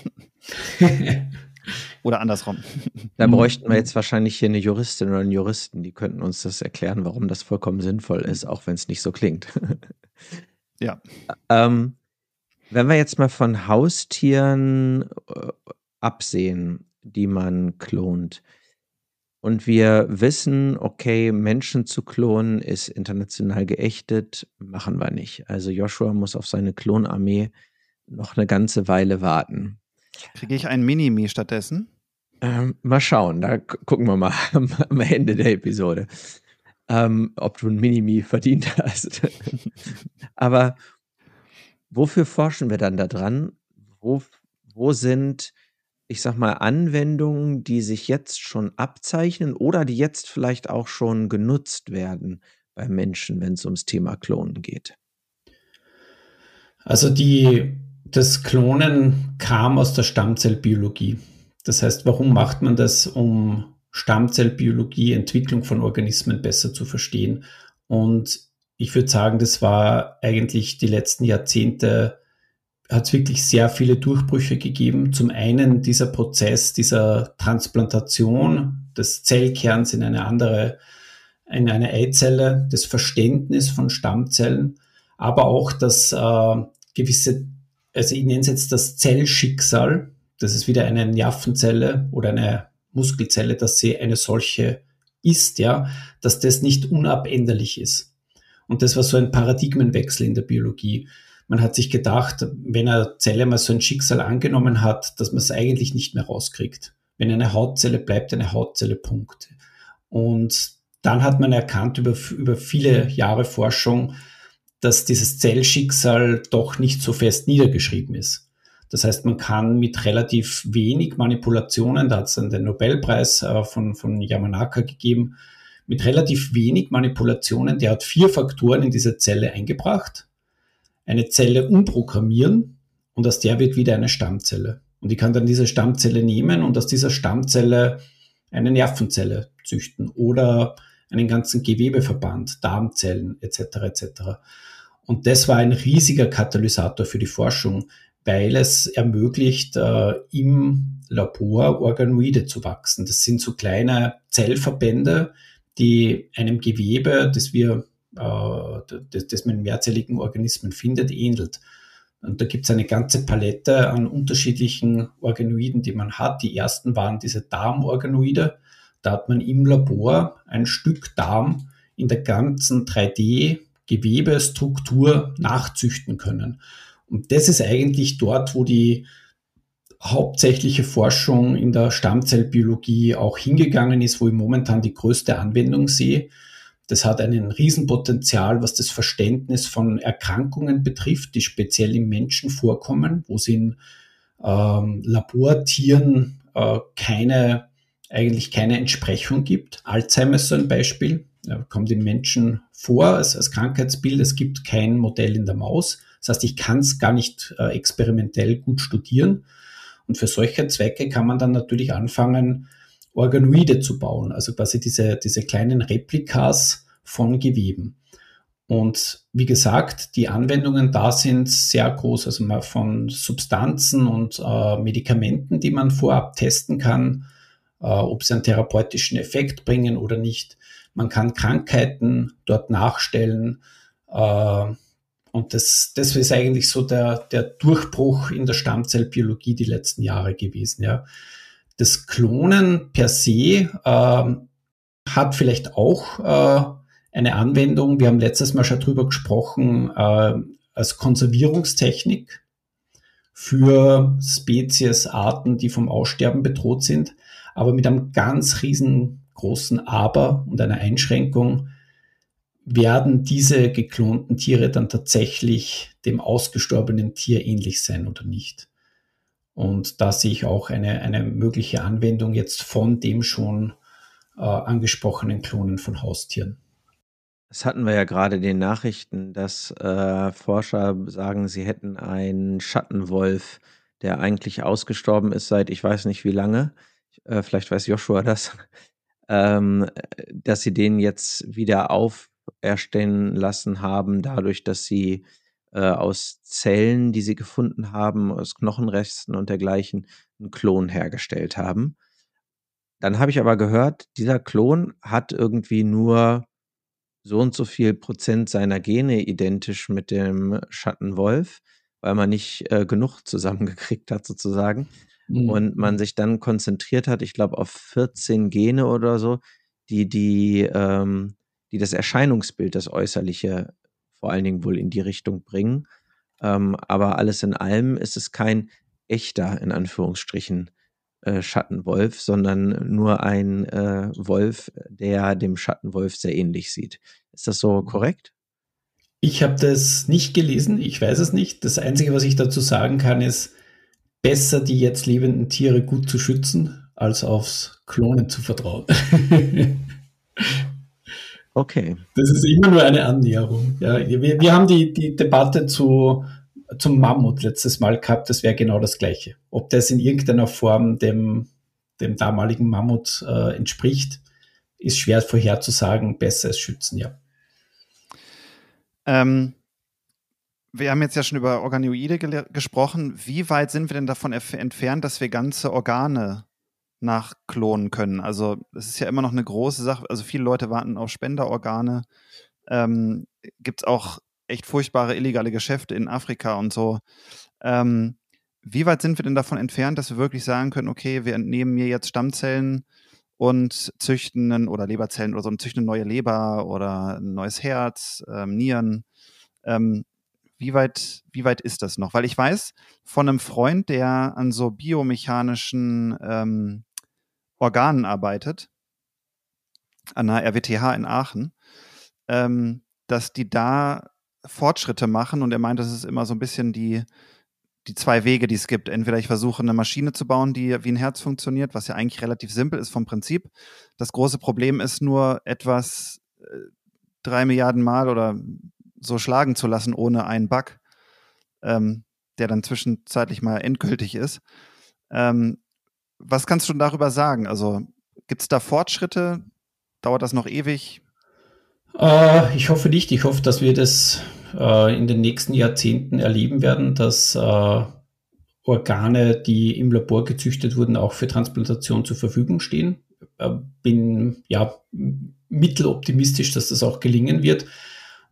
Oder andersrum. Da bräuchten wir jetzt wahrscheinlich hier eine Juristin oder einen Juristen, die könnten uns das erklären, warum das vollkommen sinnvoll ist, auch wenn es nicht so klingt. Ja. Ähm, wenn wir jetzt mal von Haustieren äh, absehen, die man klont, und wir wissen, okay, Menschen zu klonen ist international geächtet, machen wir nicht. Also Joshua muss auf seine Klonarmee noch eine ganze Weile warten. Kriege ich einen Minimi stattdessen? Ähm, mal schauen, da gu- gucken wir mal am, am Ende der Episode, ähm, ob du ein Minimi verdient hast. Aber wofür forschen wir dann da dran? Wo, wo sind, ich sag mal, Anwendungen, die sich jetzt schon abzeichnen oder die jetzt vielleicht auch schon genutzt werden bei Menschen, wenn es ums Thema Klonen geht? Also die, das Klonen kam aus der Stammzellbiologie. Das heißt, warum macht man das? Um Stammzellbiologie, Entwicklung von Organismen besser zu verstehen. Und ich würde sagen, das war eigentlich die letzten Jahrzehnte, hat es wirklich sehr viele Durchbrüche gegeben. Zum einen dieser Prozess dieser Transplantation des Zellkerns in eine andere, in eine Eizelle, das Verständnis von Stammzellen, aber auch das äh, gewisse, also ich nenne es jetzt das Zellschicksal, das ist wieder eine Nervenzelle oder eine Muskelzelle, dass sie eine solche ist, ja, dass das nicht unabänderlich ist. Und das war so ein Paradigmenwechsel in der Biologie. Man hat sich gedacht, wenn eine Zelle mal so ein Schicksal angenommen hat, dass man es eigentlich nicht mehr rauskriegt. Wenn eine Hautzelle bleibt, eine Hautzelle, Punkt. Und dann hat man erkannt über, über viele Jahre Forschung, dass dieses Zellschicksal doch nicht so fest niedergeschrieben ist. Das heißt, man kann mit relativ wenig Manipulationen, da hat es dann den Nobelpreis äh, von, von Yamanaka gegeben, mit relativ wenig Manipulationen, der hat vier Faktoren in diese Zelle eingebracht, eine Zelle umprogrammieren und aus der wird wieder eine Stammzelle. Und ich kann dann diese Stammzelle nehmen und aus dieser Stammzelle eine Nervenzelle züchten oder einen ganzen Gewebeverband, Darmzellen et cetera et cetera. Und das war ein riesiger Katalysator für die Forschung, weil es ermöglicht, äh, im Labor Organoide zu wachsen. Das sind so kleine Zellverbände, die einem Gewebe, das wir äh, das, das man in mehrzelligen Organismen findet, ähnelt. Und da gibt es eine ganze Palette an unterschiedlichen Organoiden, die man hat. Die ersten waren diese Darmorganoide. Da hat man im Labor ein Stück Darm in der ganzen drei D-Gewebestruktur nachzüchten können. Und das ist eigentlich dort, wo die hauptsächliche Forschung in der Stammzellbiologie auch hingegangen ist, wo ich momentan die größte Anwendung sehe. Das hat einen Riesenpotenzial, was das Verständnis von Erkrankungen betrifft, die speziell im Menschen vorkommen, wo es in ähm, Labortieren äh, keine, eigentlich keine Entsprechung gibt. Alzheimer ist so ein Beispiel, ja, kommt im Menschen vor als, als Krankheitsbild. Es gibt kein Modell in der Maus. Das heißt, ich kann es gar nicht äh, experimentell gut studieren. Und für solche Zwecke kann man dann natürlich anfangen, Organoide zu bauen, also quasi diese, diese kleinen Replikas von Geweben. Und wie gesagt, die Anwendungen da sind sehr groß, also mal von Substanzen und äh, Medikamenten, die man vorab testen kann, äh, ob sie einen therapeutischen Effekt bringen oder nicht. Man kann Krankheiten dort nachstellen, äh, und das, das ist eigentlich so der, der Durchbruch in der Stammzellbiologie die letzten Jahre gewesen, ja. Das Klonen per se äh, hat vielleicht auch äh, eine Anwendung. Wir haben letztes Mal schon drüber gesprochen, äh, als Konservierungstechnik für Spezies, Arten, die vom Aussterben bedroht sind, aber mit einem ganz riesengroßen Aber und einer Einschränkung: Werden diese geklonten Tiere dann tatsächlich dem ausgestorbenen Tier ähnlich sein oder nicht? Und da sehe ich auch eine, eine mögliche Anwendung jetzt von dem schon äh, angesprochenen Klonen von Haustieren. Das hatten wir ja gerade in den Nachrichten, dass äh, Forscher sagen, sie hätten einen Schattenwolf, der eigentlich ausgestorben ist seit ich weiß nicht wie lange. Äh, vielleicht weiß Joshua das. ähm, dass sie den jetzt wieder auferstehen lassen haben, dadurch, dass sie äh, aus Zellen, die sie gefunden haben, aus Knochenresten und dergleichen, einen Klon hergestellt haben. Dann habe ich aber gehört, dieser Klon hat irgendwie nur so und so viel Prozent seiner Gene identisch mit dem Schattenwolf, weil man nicht äh, genug zusammengekriegt hat sozusagen. Mhm. Und man sich dann konzentriert hat, ich glaube, auf vierzehn Gene oder so, die, die, ähm, die das Erscheinungsbild, das Äußerliche vor allen Dingen wohl in die Richtung bringen. Ähm, aber alles in allem ist es kein echter, in Anführungsstrichen, äh, Schattenwolf, sondern nur ein äh, Wolf, der dem Schattenwolf sehr ähnlich sieht. Ist das so korrekt? Ich habe das nicht gelesen, ich weiß es nicht. Das Einzige, was ich dazu sagen kann, ist, besser die jetzt lebenden Tiere gut zu schützen, als aufs Klonen zu vertrauen. Okay. Das ist immer nur eine Annäherung. Ja, wir, wir haben die, die Debatte zu, zum Mammut letztes Mal gehabt, das wäre genau das Gleiche. Ob das in irgendeiner Form dem, dem damaligen Mammut äh, entspricht, ist schwer vorherzusagen, besser als schützen, ja. Ähm, wir haben jetzt ja schon über Organoide gele- gesprochen. Wie weit sind wir denn davon erf- entfernt, dass wir ganze Organe nachklonen können? Also es ist ja immer noch eine große Sache. Also viele Leute warten auf Spenderorgane. Ähm, Gibt es auch echt furchtbare illegale Geschäfte in Afrika und so. Ähm, wie weit sind wir denn davon entfernt, dass wir wirklich sagen können, okay, wir entnehmen mir jetzt Stammzellen und züchten einen, oder Leberzellen oder so, und züchten eine neue Leber oder ein neues Herz, ähm, Nieren. Ähm, wie weit, wie weit ist das noch? Weil ich weiß von einem Freund, der an so biomechanischen ähm, Organen arbeitet, an der R W T H in Aachen, ähm, dass die da Fortschritte machen, und er meint, das ist immer so ein bisschen die, die zwei Wege, die es gibt. Entweder ich versuche, eine Maschine zu bauen, die wie ein Herz funktioniert, was ja eigentlich relativ simpel ist vom Prinzip. Das große Problem ist nur, etwas äh, drei Milliarden Mal oder so schlagen zu lassen, ohne einen Bug, ähm, der dann zwischenzeitlich mal endgültig ist. Ähm, was kannst du darüber sagen? Also gibt es da Fortschritte? Dauert das noch ewig? Äh, ich hoffe nicht. Ich hoffe, dass wir das äh, in den nächsten Jahrzehnten erleben werden, dass äh, Organe, die im Labor gezüchtet wurden, auch für Transplantation zur Verfügung stehen. Äh, bin ja mitteloptimistisch, dass das auch gelingen wird.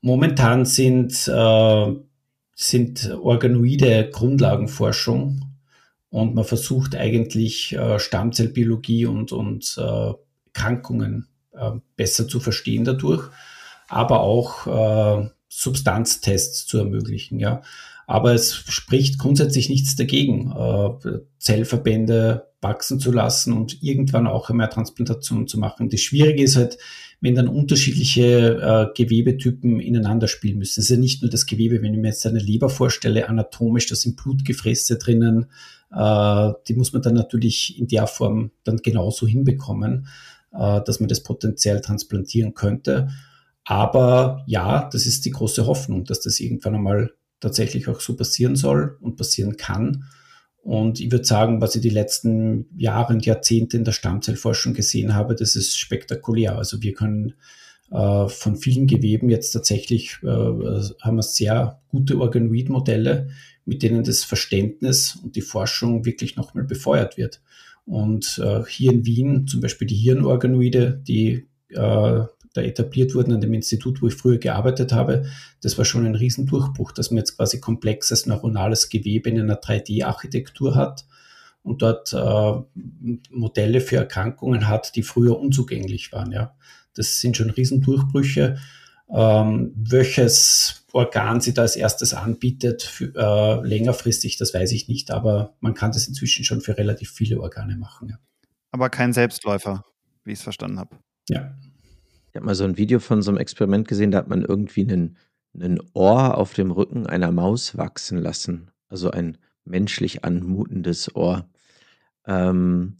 Momentan sind, äh, sind Organoide Grundlagenforschung und man versucht eigentlich äh, Stammzellbiologie und, und äh, Krankungen äh, besser zu verstehen dadurch, aber auch äh, Substanztests zu ermöglichen. Ja. Aber es spricht grundsätzlich nichts dagegen, äh, Zellverbände wachsen zu lassen und irgendwann auch einmal Transplantation zu machen. Das Schwierige ist halt, wenn dann unterschiedliche äh, Gewebetypen ineinander spielen müssen. Es ist ja nicht nur das Gewebe, wenn ich mir jetzt eine Leber vorstelle, anatomisch, da sind Blutgefäße drinnen, äh, die muss man dann natürlich in der Form dann genauso hinbekommen, äh, dass man das potenziell transplantieren könnte. Aber ja, das ist die große Hoffnung, dass das irgendwann einmal tatsächlich auch so passieren soll und passieren kann. Und ich würde sagen, was ich die letzten Jahre und Jahrzehnte in der Stammzellforschung gesehen habe, das ist spektakulär. Also wir können äh, von vielen Geweben jetzt tatsächlich, äh, haben wir sehr gute Organoid-Modelle, mit denen das Verständnis und die Forschung wirklich nochmal befeuert wird. Und äh, hier in Wien zum Beispiel die Hirnorganoide, die äh, da etabliert wurden an dem Institut, wo ich früher gearbeitet habe, das war schon ein Riesendurchbruch, dass man jetzt quasi komplexes neuronales Gewebe in einer drei D-Architektur hat und dort äh, Modelle für Erkrankungen hat, die früher unzugänglich waren. Ja. Das sind schon Riesendurchbrüche. Ähm, welches Organ sie da als erstes anbietet, für, äh, längerfristig, das weiß ich nicht, aber man kann das inzwischen schon für relativ viele Organe machen. Ja. Aber kein Selbstläufer, wie ich es verstanden habe. Ja. Ich habe mal so ein Video von so einem Experiment gesehen, da hat man irgendwie einen, einen Ohr auf dem Rücken einer Maus wachsen lassen. Also ein menschlich anmutendes Ohr. Ähm,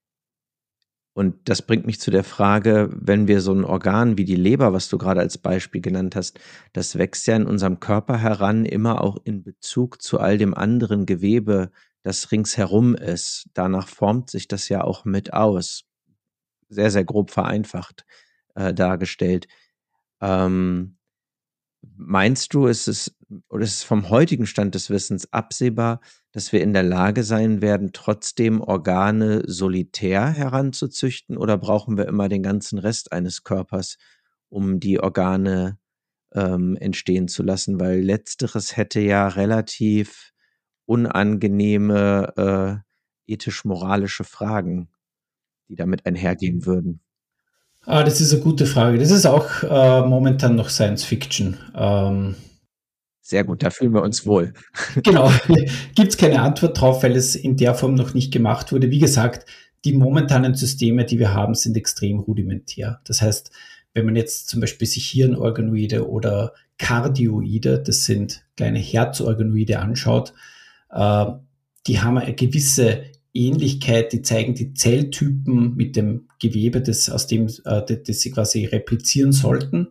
und das bringt mich zu der Frage, wenn wir so ein Organ wie die Leber, was du gerade als Beispiel genannt hast, das wächst ja in unserem Körper heran, immer auch in Bezug zu all dem anderen Gewebe, das ringsherum ist. Danach formt sich das ja auch mit aus. Sehr, sehr grob vereinfacht äh, dargestellt. Ähm, meinst du, ist es, oder ist es vom heutigen Stand des Wissens absehbar, dass wir in der Lage sein werden, trotzdem Organe solitär heranzuzüchten, oder brauchen wir immer den ganzen Rest eines Körpers, um die Organe ähm, entstehen zu lassen? Weil letzteres hätte ja relativ unangenehme äh, ethisch-moralische Fragen, die damit einhergehen würden. Ah, das ist eine gute Frage. Das ist auch äh, momentan noch Science Fiction. Ähm, Sehr gut, da fühlen wir uns wohl. Genau, gibt es keine Antwort drauf, weil es in der Form noch nicht gemacht wurde. Wie gesagt, die momentanen Systeme, die wir haben, sind extrem rudimentär. Das heißt, wenn man jetzt zum Beispiel sich Hirnorganoide oder Kardioide, das sind kleine Herzorganoide, anschaut, äh, die haben eine gewisse Ähnlichkeit, die zeigen die Zelltypen mit dem Gewebe, das, aus dem äh, das sie quasi replizieren sollten.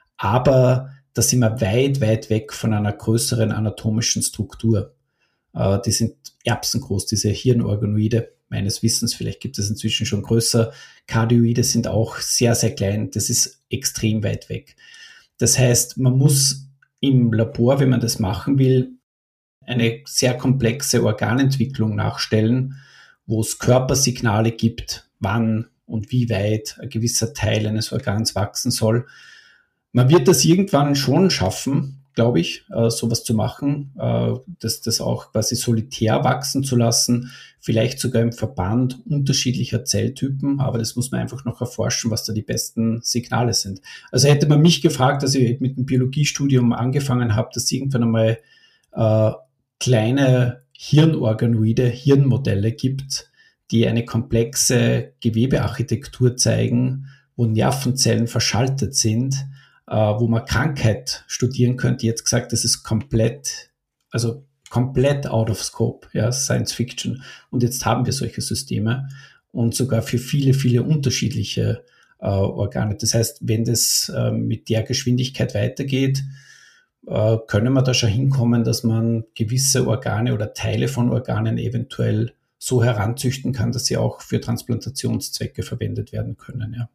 Aber da sind wir weit, weit weg von einer größeren anatomischen Struktur. Äh, die sind erbsengroß, diese Hirnorganoide, meines Wissens. Vielleicht gibt es inzwischen schon größer. Kardioide sind auch sehr, sehr klein. Das ist extrem weit weg. Das heißt, man muss im Labor, wenn man das machen will, eine sehr komplexe Organentwicklung nachstellen, wo es Körpersignale gibt, wann und wie weit ein gewisser Teil eines Organs wachsen soll. Man wird das irgendwann schon schaffen, glaube ich, äh, sowas zu machen, äh, das, das auch quasi solitär wachsen zu lassen, vielleicht sogar im Verband unterschiedlicher Zelltypen, aber das muss man einfach noch erforschen, was da die besten Signale sind. Also hätte man mich gefragt, als ich mit dem Biologiestudium angefangen habe, dass irgendwann einmal äh, kleine Hirnorganoide, Hirnmodelle gibt, die eine komplexe Gewebearchitektur zeigen, wo Nervenzellen verschaltet sind, äh, wo man Krankheit studieren könnte. Jetzt gesagt, das ist komplett, also komplett out of scope, ja, Science Fiction. Und jetzt haben wir solche Systeme und sogar für viele, viele unterschiedliche äh, Organe. Das heißt, wenn das äh, mit der Geschwindigkeit weitergeht, äh, können wir da schon hinkommen, dass man gewisse Organe oder Teile von Organen eventuell so heranzüchten kann, dass sie auch für Transplantationszwecke verwendet werden können. Ja.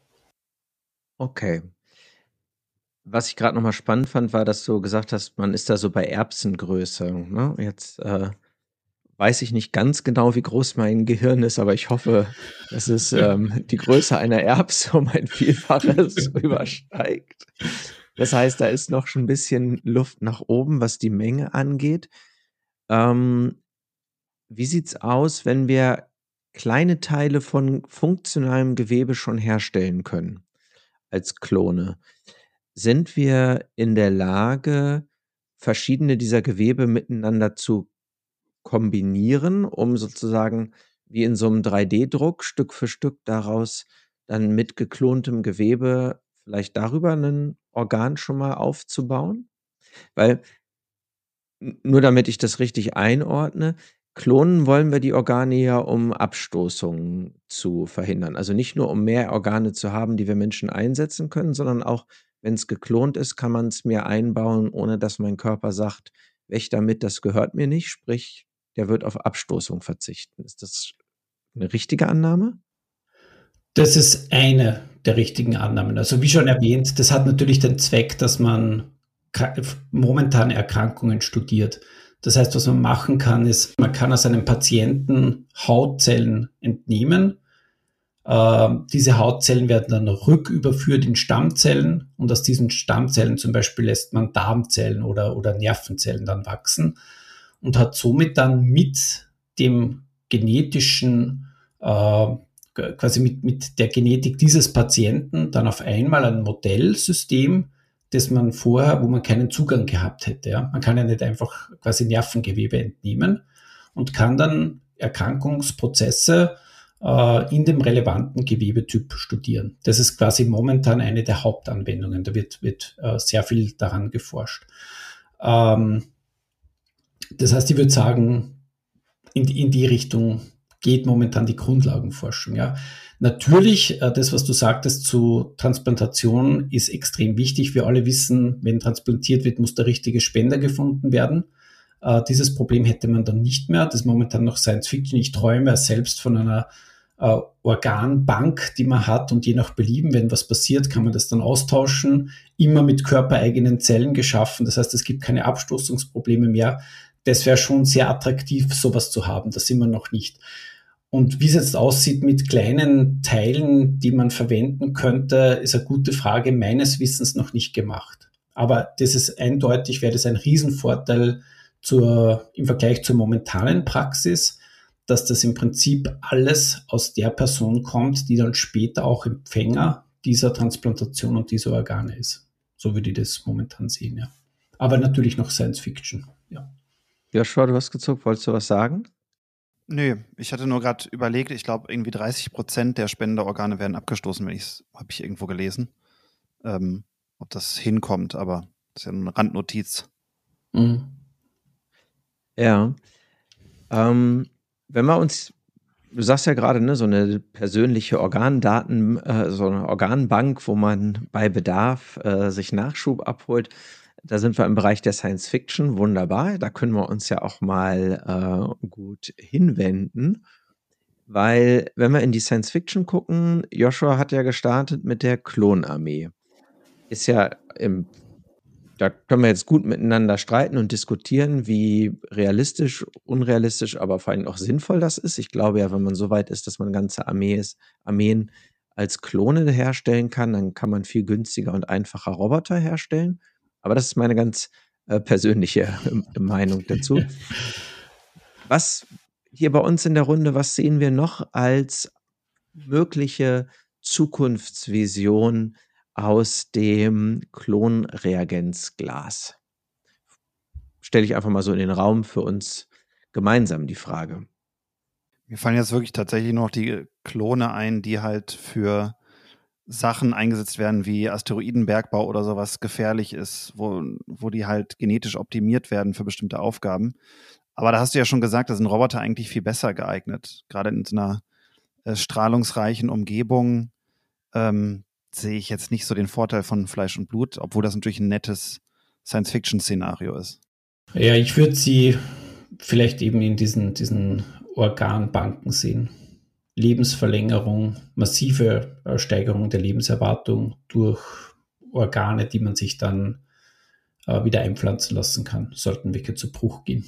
Okay. Was ich gerade nochmal spannend fand, war, dass du gesagt hast, man ist da so bei Erbsengröße. Ne? Jetzt äh, weiß ich nicht ganz genau, wie groß mein Gehirn ist, aber ich hoffe, dass es ähm, die Größe einer Erbse um ein Vielfaches übersteigt. Das heißt, da ist noch schon ein bisschen Luft nach oben, was die Menge angeht. Ähm, wie sieht's aus, wenn wir kleine Teile von funktionalem Gewebe schon herstellen können als Klone? Sind wir in der Lage, verschiedene dieser Gewebe miteinander zu kombinieren, um sozusagen wie in so einem drei D-Druck Stück für Stück daraus dann mit geklontem Gewebe vielleicht darüber ein Organ schon mal aufzubauen? Weil n nur damit ich das richtig einordne, klonen wollen wir die Organe ja, um Abstoßungen zu verhindern. Also nicht nur, um mehr Organe zu haben, die wir Menschen einsetzen können, sondern auch, wenn es geklont ist, kann man es mir einbauen, ohne dass mein Körper sagt: „Weg damit, das gehört mir nicht“, sprich, der wird auf Abstoßung verzichten. Ist das eine richtige Annahme? Das ist eine der richtigen Annahmen. Also wie schon erwähnt, das hat natürlich den Zweck, dass man kra- momentane Erkrankungen studiert. Das heißt, was man machen kann, ist, man kann aus einem Patienten Hautzellen entnehmen. Ähm, diese Hautzellen werden dann rücküberführt in Stammzellen und aus diesen Stammzellen zum Beispiel lässt man Darmzellen oder, oder Nervenzellen dann wachsen und hat somit dann mit dem genetischen äh, quasi mit, mit der Genetik dieses Patienten dann auf einmal ein Modellsystem, das man vorher, wo man keinen Zugang gehabt hätte. Ja. Man kann ja nicht einfach quasi Nervengewebe entnehmen und kann dann Erkrankungsprozesse äh, in dem relevanten Gewebetyp studieren. Das ist quasi momentan eine der Hauptanwendungen. Da wird, wird äh, sehr viel daran geforscht. Ähm, das heißt, ich würde sagen, in, in die Richtung geht momentan die Grundlagenforschung. Ja. Natürlich, äh, das, was du sagtest zu Transplantation, ist extrem wichtig. Wir alle wissen, wenn transplantiert wird, muss der richtige Spender gefunden werden. Äh, dieses Problem hätte man dann nicht mehr. Das ist momentan noch Science Fiction. Ich träume selbst von einer äh, Organbank, die man hat und je nach Belieben, wenn was passiert, kann man das dann austauschen. Immer mit körpereigenen Zellen geschaffen. Das heißt, es gibt keine Abstoßungsprobleme mehr. Das wäre schon sehr attraktiv, sowas zu haben. Das sind wir noch nicht. Und wie es jetzt aussieht mit kleinen Teilen, die man verwenden könnte, ist eine gute Frage, meines Wissens noch nicht gemacht. Aber das ist eindeutig, wäre das ein Riesenvorteil zur, im Vergleich zur momentanen Praxis, dass das im Prinzip alles aus der Person kommt, die dann später auch Empfänger dieser Transplantation und dieser Organe ist. So würde ich das momentan sehen, ja. Aber natürlich noch Science Fiction, ja. Joshua, du hast gezuckt, wolltest du was sagen? Nö, ich hatte nur gerade überlegt, ich glaube, irgendwie dreißig Prozent der Spenderorgane werden abgestoßen, wenn ich's, habe ich irgendwo gelesen. Ähm, ob das hinkommt, aber das ist ja eine Randnotiz. Mhm. Ja. Ähm, wenn wir uns, du sagst ja gerade, ne, so eine persönliche Organdaten, äh, so eine Organbank, wo man bei Bedarf äh, sich Nachschub abholt. Da sind wir im Bereich der Science Fiction, wunderbar. Da können wir uns ja auch mal äh, gut hinwenden, weil wenn wir in die Science Fiction gucken, Joshua hat ja gestartet mit der Klonarmee. Ist ja im, da können wir jetzt gut miteinander streiten und diskutieren, wie realistisch, unrealistisch, aber vor allem auch sinnvoll das ist. Ich glaube ja, wenn man so weit ist, dass man ganze Armees, Armeen als Klone herstellen kann, dann kann man viel günstiger und einfacher Roboter herstellen. Aber das ist meine ganz äh, persönliche äh, Meinung dazu. Was hier bei uns in der Runde, was sehen wir noch als mögliche Zukunftsvision aus dem Klonreagenzglas? Stelle ich einfach mal so in den Raum für uns gemeinsam die Frage. Mir fallen jetzt wirklich tatsächlich nur noch die Klone ein, die halt für Sachen eingesetzt werden, wie Asteroidenbergbau oder sowas gefährlich ist, wo, wo die halt genetisch optimiert werden für bestimmte Aufgaben. Aber da hast du ja schon gesagt, da sind Roboter eigentlich viel besser geeignet. Gerade in so einer äh, strahlungsreichen Umgebung ähm, sehe ich jetzt nicht so den Vorteil von Fleisch und Blut, obwohl das natürlich ein nettes Science-Fiction-Szenario ist. Ja, ich würde sie vielleicht eben in diesen, diesen Organbanken sehen. Lebensverlängerung, massive Steigerung der Lebenserwartung durch Organe, die man sich dann äh, wieder einpflanzen lassen kann, sollten welche zu Bruch gehen.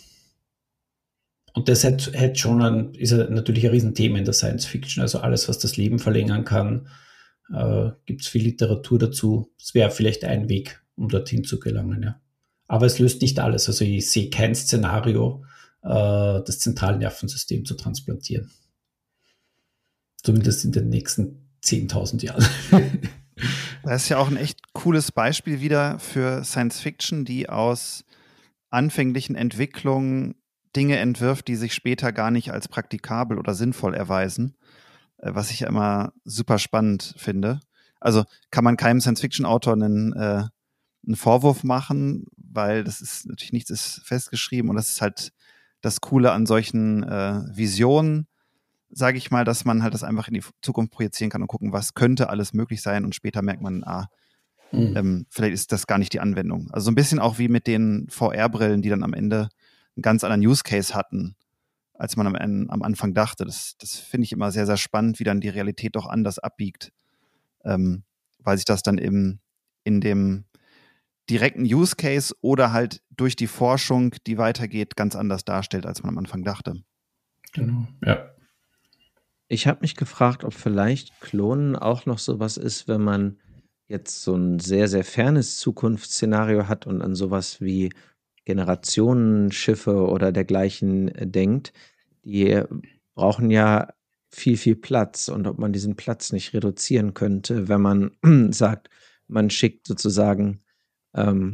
Und das hat, hat schon ein, ist natürlich ein Riesenthema in der Science Fiction. Also alles, was das Leben verlängern kann, äh, gibt es viel Literatur dazu. Es wäre vielleicht ein Weg, um dorthin zu gelangen. Ja. Aber es löst nicht alles. Also ich sehe kein Szenario, äh, das Zentralnervensystem zu transplantieren. Zumindest in den nächsten zehntausend Jahren. Das ist ja auch ein echt cooles Beispiel wieder für Science Fiction, die aus anfänglichen Entwicklungen Dinge entwirft, die sich später gar nicht als praktikabel oder sinnvoll erweisen, was ich ja immer super spannend finde. Also kann man keinem Science-Fiction-Autor einen, äh, einen Vorwurf machen, weil das ist natürlich nichts ist festgeschrieben und das ist halt das Coole an solchen äh, Visionen, sage ich mal, dass man halt das einfach in die Zukunft projizieren kann und gucken, was könnte alles möglich sein und später merkt man, ah, mhm. ähm, vielleicht ist das gar nicht die Anwendung. Also so ein bisschen auch wie mit den V R-Brillen, die dann am Ende einen ganz anderen Use-Case hatten, als man am, am Anfang dachte. Das, das finde ich immer sehr, sehr spannend, wie dann die Realität doch anders abbiegt, ähm, weil sich das dann eben in dem direkten Use-Case oder halt durch die Forschung, die weitergeht, ganz anders darstellt, als man am Anfang dachte. Genau, ja. Ich habe mich gefragt, ob vielleicht Klonen auch noch sowas ist, wenn man jetzt so ein sehr, sehr fernes Zukunftsszenario hat und an sowas wie Generationenschiffe oder dergleichen denkt. Die brauchen ja viel, viel Platz und ob man diesen Platz nicht reduzieren könnte, wenn man sagt, man schickt sozusagen ähm,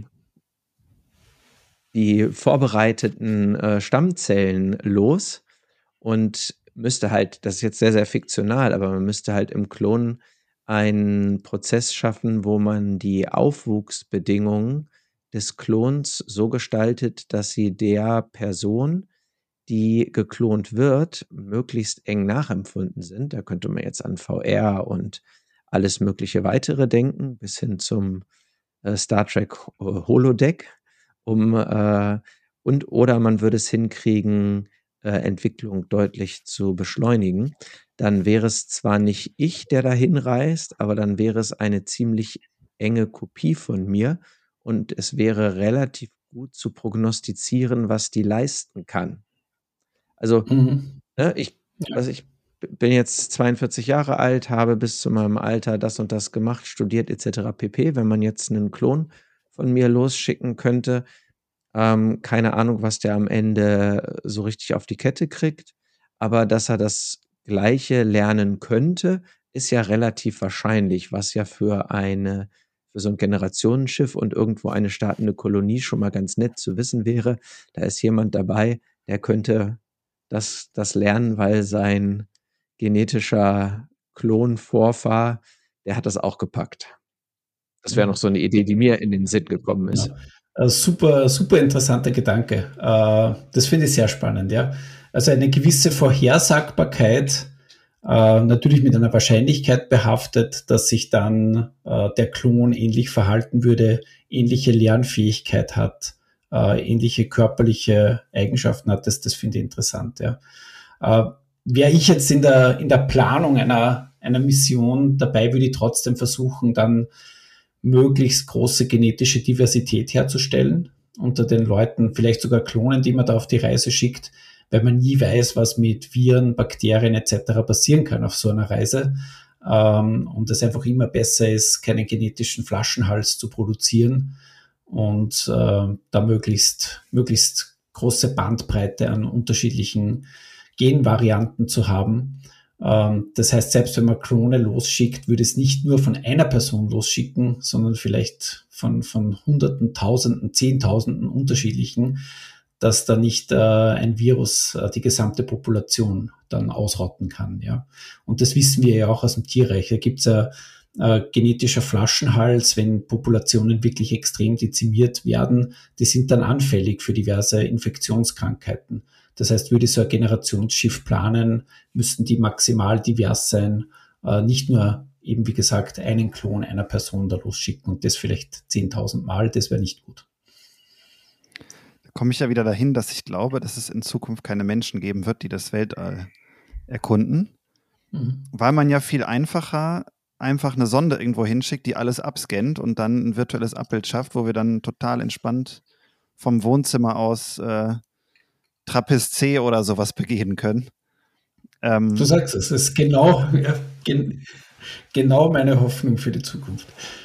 die vorbereiteten äh, Stammzellen los und müsste halt, das ist jetzt sehr, sehr fiktional, aber man müsste halt im Klon einen Prozess schaffen, wo man die Aufwuchsbedingungen des Klons so gestaltet, dass sie der Person, die geklont wird, möglichst eng nachempfunden sind. Da könnte man jetzt an V R und alles mögliche weitere denken, bis hin zum äh, Star Trek Holodeck, um äh, und oder man würde es hinkriegen, äh, Entwicklung deutlich zu beschleunigen. Dann wäre es zwar nicht ich, der dahin reist, aber dann wäre es eine ziemlich enge Kopie von mir und es wäre relativ gut zu prognostizieren, was die leisten kann. Also, mhm. ne, ich, ja. also ich bin jetzt zweiundvierzig Jahre alt, habe bis zu meinem Alter das und das gemacht, studiert et cetera pp. Wenn man jetzt einen Klon von mir losschicken könnte, ähm, keine Ahnung, was der am Ende so richtig auf die Kette kriegt, aber dass er das Gleiche lernen könnte, ist ja relativ wahrscheinlich, was ja für eine für so ein Generationenschiff und irgendwo eine startende Kolonie schon mal ganz nett zu wissen wäre. Da ist jemand dabei, der könnte das, das lernen, weil sein genetischer Klonvorfahr, der hat das auch gepackt. Das wäre noch so eine Idee, die mir in den Sinn gekommen ist. Ja. Super, super interessanter Gedanke. Das finde ich sehr spannend, ja. Also eine gewisse Vorhersagbarkeit, natürlich mit einer Wahrscheinlichkeit behaftet, dass sich dann der Klon ähnlich verhalten würde, ähnliche Lernfähigkeit hat, ähnliche körperliche Eigenschaften hat. Das, das finde ich interessant, ja. Wäre ich jetzt in der, in der Planung einer, einer Mission dabei, würde ich trotzdem versuchen, dann möglichst große genetische Diversität herzustellen unter den Leuten, vielleicht sogar Klonen, die man da auf die Reise schickt, weil man nie weiß, was mit Viren, Bakterien et cetera passieren kann auf so einer Reise. Ähm, und es einfach immer besser ist, keinen genetischen Flaschenhals zu produzieren und äh, da möglichst, möglichst große Bandbreite an unterschiedlichen Genvarianten zu haben. Ähm, das heißt, selbst wenn man Klone losschickt, würde es nicht nur von einer Person losschicken, sondern vielleicht von, von Hunderten, Tausenden, Zehntausenden unterschiedlichen, dass da nicht äh, ein Virus äh, die gesamte Population dann ausrotten kann. Ja. Und das wissen wir ja auch aus dem Tierreich. Da gibt es ja äh, genetischer Flaschenhals, wenn Populationen wirklich extrem dezimiert werden, die sind dann anfällig für diverse Infektionskrankheiten. Das heißt, würde so ein Generationsschiff planen, müssten die maximal divers sein, äh, nicht nur eben, wie gesagt, einen Klon einer Person da losschicken und das vielleicht zehntausend Mal, das wäre nicht gut. Komme ich ja wieder dahin, dass ich glaube, dass es in Zukunft keine Menschen geben wird, die das Weltall erkunden, mhm. weil man ja viel einfacher einfach eine Sonde irgendwo hinschickt, die alles abscannt und dann ein virtuelles Abbild schafft, wo wir dann total entspannt vom Wohnzimmer aus äh, Trappist C oder sowas begehen können. Ähm, du sagst es, es ist genau, ja, gen, genau meine Hoffnung für die Zukunft.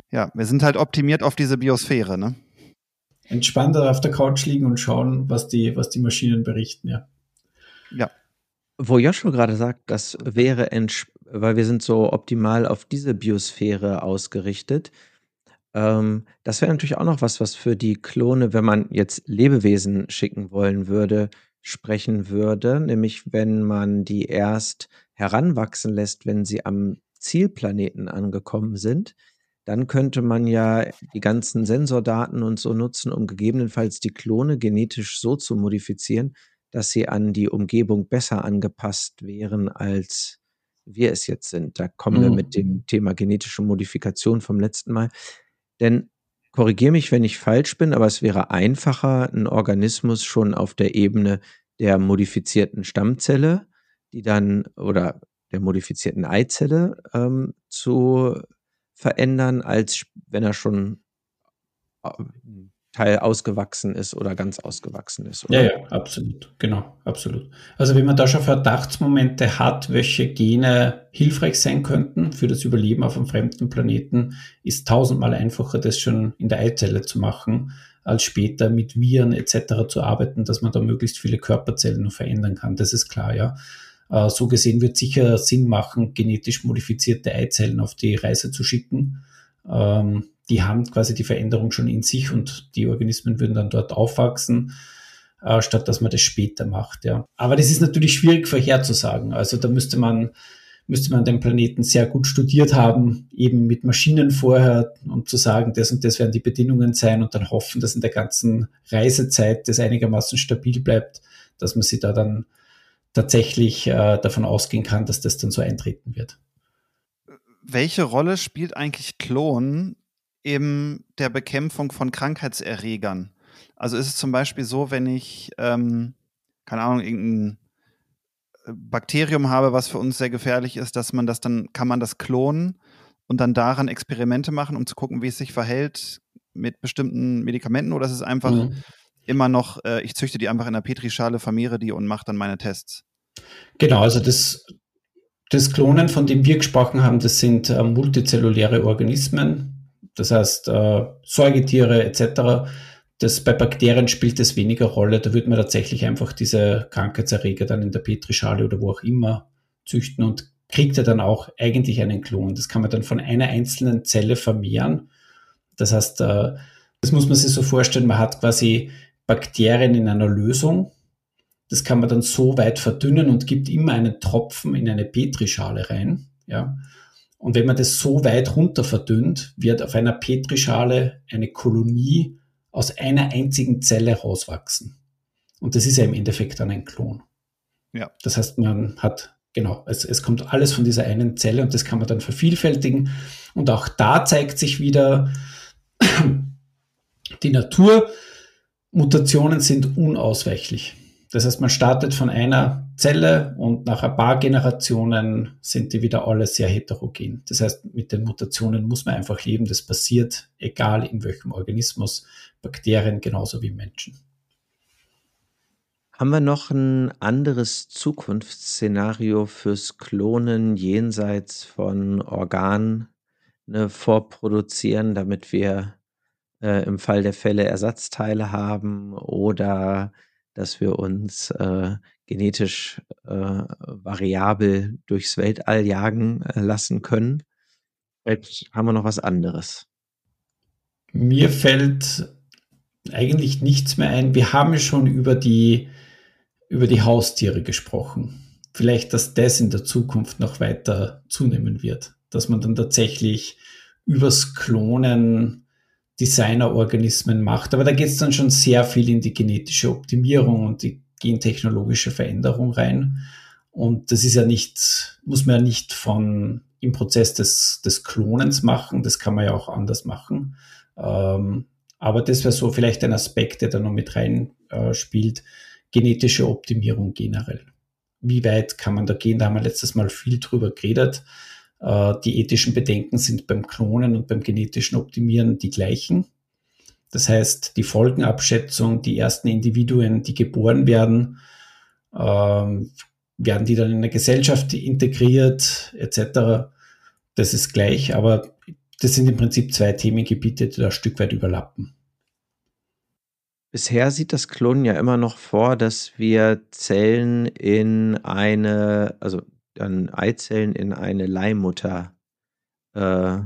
Ja, wir sind halt optimiert auf diese Biosphäre, ne? Entspannt auf der Couch liegen und schauen, was die, was die Maschinen berichten, ja. Ja. Wo Joshua gerade sagt, das wäre, entsch- weil wir sind so optimal auf diese Biosphäre ausgerichtet. Ähm, das wäre natürlich auch noch was, was für die Klone, wenn man jetzt Lebewesen schicken wollen würde, sprechen würde. Nämlich, wenn man die erst heranwachsen lässt, wenn sie am Zielplaneten angekommen sind, dann könnte man ja die ganzen Sensordaten und so nutzen, um gegebenenfalls die Klone genetisch so zu modifizieren, dass sie an die Umgebung besser angepasst wären, als wir es jetzt sind. Da kommen wir Mhm. mit dem Thema genetische Modifikation vom letzten Mal. Denn korrigiere mich, wenn ich falsch bin, aber es wäre einfacher, einen Organismus schon auf der Ebene der modifizierten Stammzelle, die dann, oder der modifizierten Eizelle ähm, zu verändern, als wenn er schon äh, Teil ausgewachsen ist oder ganz ausgewachsen ist, Ja, oder? ja, absolut. Genau, absolut. Also wenn man da schon Verdachtsmomente hat, welche Gene hilfreich sein könnten für das Überleben auf einem fremden Planeten, ist tausendmal einfacher, das schon in der Eizelle zu machen, als später mit Viren et cetera zu arbeiten, dass man da möglichst viele Körperzellen noch verändern kann. Das ist klar, ja. Äh, So gesehen wird sicher Sinn machen, genetisch modifizierte Eizellen auf die Reise zu schicken. Ähm, Die haben quasi die Veränderung schon in sich und die Organismen würden dann dort aufwachsen, äh, statt dass man das später macht, ja. Aber das ist natürlich schwierig vorherzusagen. Also da müsste man, müsste man den Planeten sehr gut studiert haben, eben mit Maschinen vorher, um zu sagen, das und das werden die Bedingungen sein und dann hoffen, dass in der ganzen Reisezeit das einigermaßen stabil bleibt, dass man sich da dann tatsächlich äh, davon ausgehen kann, dass das dann so eintreten wird. Welche Rolle spielt eigentlich Klon in der Bekämpfung von Krankheitserregern? Also ist es zum Beispiel so, wenn ich, ähm, keine Ahnung, irgendein Bakterium habe, was für uns sehr gefährlich ist, dass man das dann, kann man das klonen und dann daran Experimente machen, um zu gucken, wie es sich verhält mit bestimmten Medikamenten, oder ist es einfach Mhm. immer noch, äh, ich züchte die einfach in einer Petrischale, vermehre die und mache dann meine Tests? Genau, also das, das Klonen, von dem wir gesprochen haben, das sind äh, multizelluläre Organismen, das heißt äh, Säugetiere et cetera. Das, bei Bakterien spielt das weniger Rolle, da würde man tatsächlich einfach diese Krankheitserreger dann in der Petrischale oder wo auch immer züchten und kriegt ja dann auch eigentlich einen Klon. Das kann man dann von einer einzelnen Zelle vermehren. Das heißt, äh, das muss man sich so vorstellen, man hat quasi Bakterien in einer Lösung. Das kann man dann so weit verdünnen und gibt immer einen Tropfen in eine Petrischale rein. Ja. Und wenn man das so weit runter verdünnt, wird auf einer Petrischale eine Kolonie aus einer einzigen Zelle rauswachsen. Und das ist ja im Endeffekt dann ein Klon. Ja. Das heißt, man hat, genau, es, es kommt alles von dieser einen Zelle und das kann man dann vervielfältigen. Und auch da zeigt sich wieder die Natur. Mutationen sind unausweichlich. Das heißt, man startet von einer Zelle und nach ein paar Generationen sind die wieder alle sehr heterogen. Das heißt, mit den Mutationen muss man einfach leben. Das passiert, egal in welchem Organismus, Bakterien genauso wie Menschen. Haben wir noch ein anderes Zukunftsszenario fürs Klonen jenseits von Organen, ne, vorproduzieren, damit wir äh, im Fall der Fälle Ersatzteile haben oder dass wir uns äh, genetisch äh, variabel durchs Weltall jagen äh, lassen können? Vielleicht haben wir noch was anderes. Mir fällt eigentlich nichts mehr ein. Wir haben schon über die, über die Haustiere gesprochen. Vielleicht, dass das in der Zukunft noch weiter zunehmen wird. Dass man dann tatsächlich übers Klonen Designerorganismen macht. Aber da geht es dann schon sehr viel in die genetische Optimierung und die gentechnologische Veränderung rein. Und das ist ja nicht, muss man ja nicht von im Prozess des, des Klonens machen. Das kann man ja auch anders machen. Ähm, aber das wäre so vielleicht ein Aspekt, der da noch mit rein äh, spielt. Genetische Optimierung generell. Wie weit kann man da gehen? Da haben wir letztes Mal viel drüber geredet. Äh, die ethischen Bedenken sind beim Klonen und beim genetischen Optimieren die gleichen. Das heißt, die Folgenabschätzung, die ersten Individuen, die geboren werden, ähm, werden die dann in eine Gesellschaft integriert, et cetera. Das ist gleich, aber das sind im Prinzip zwei Themengebiete, die da ein Stück weit überlappen. Bisher sieht das Klonen ja immer noch vor, dass wir Zellen in eine, also dann Eizellen in eine Leihmutter, äh,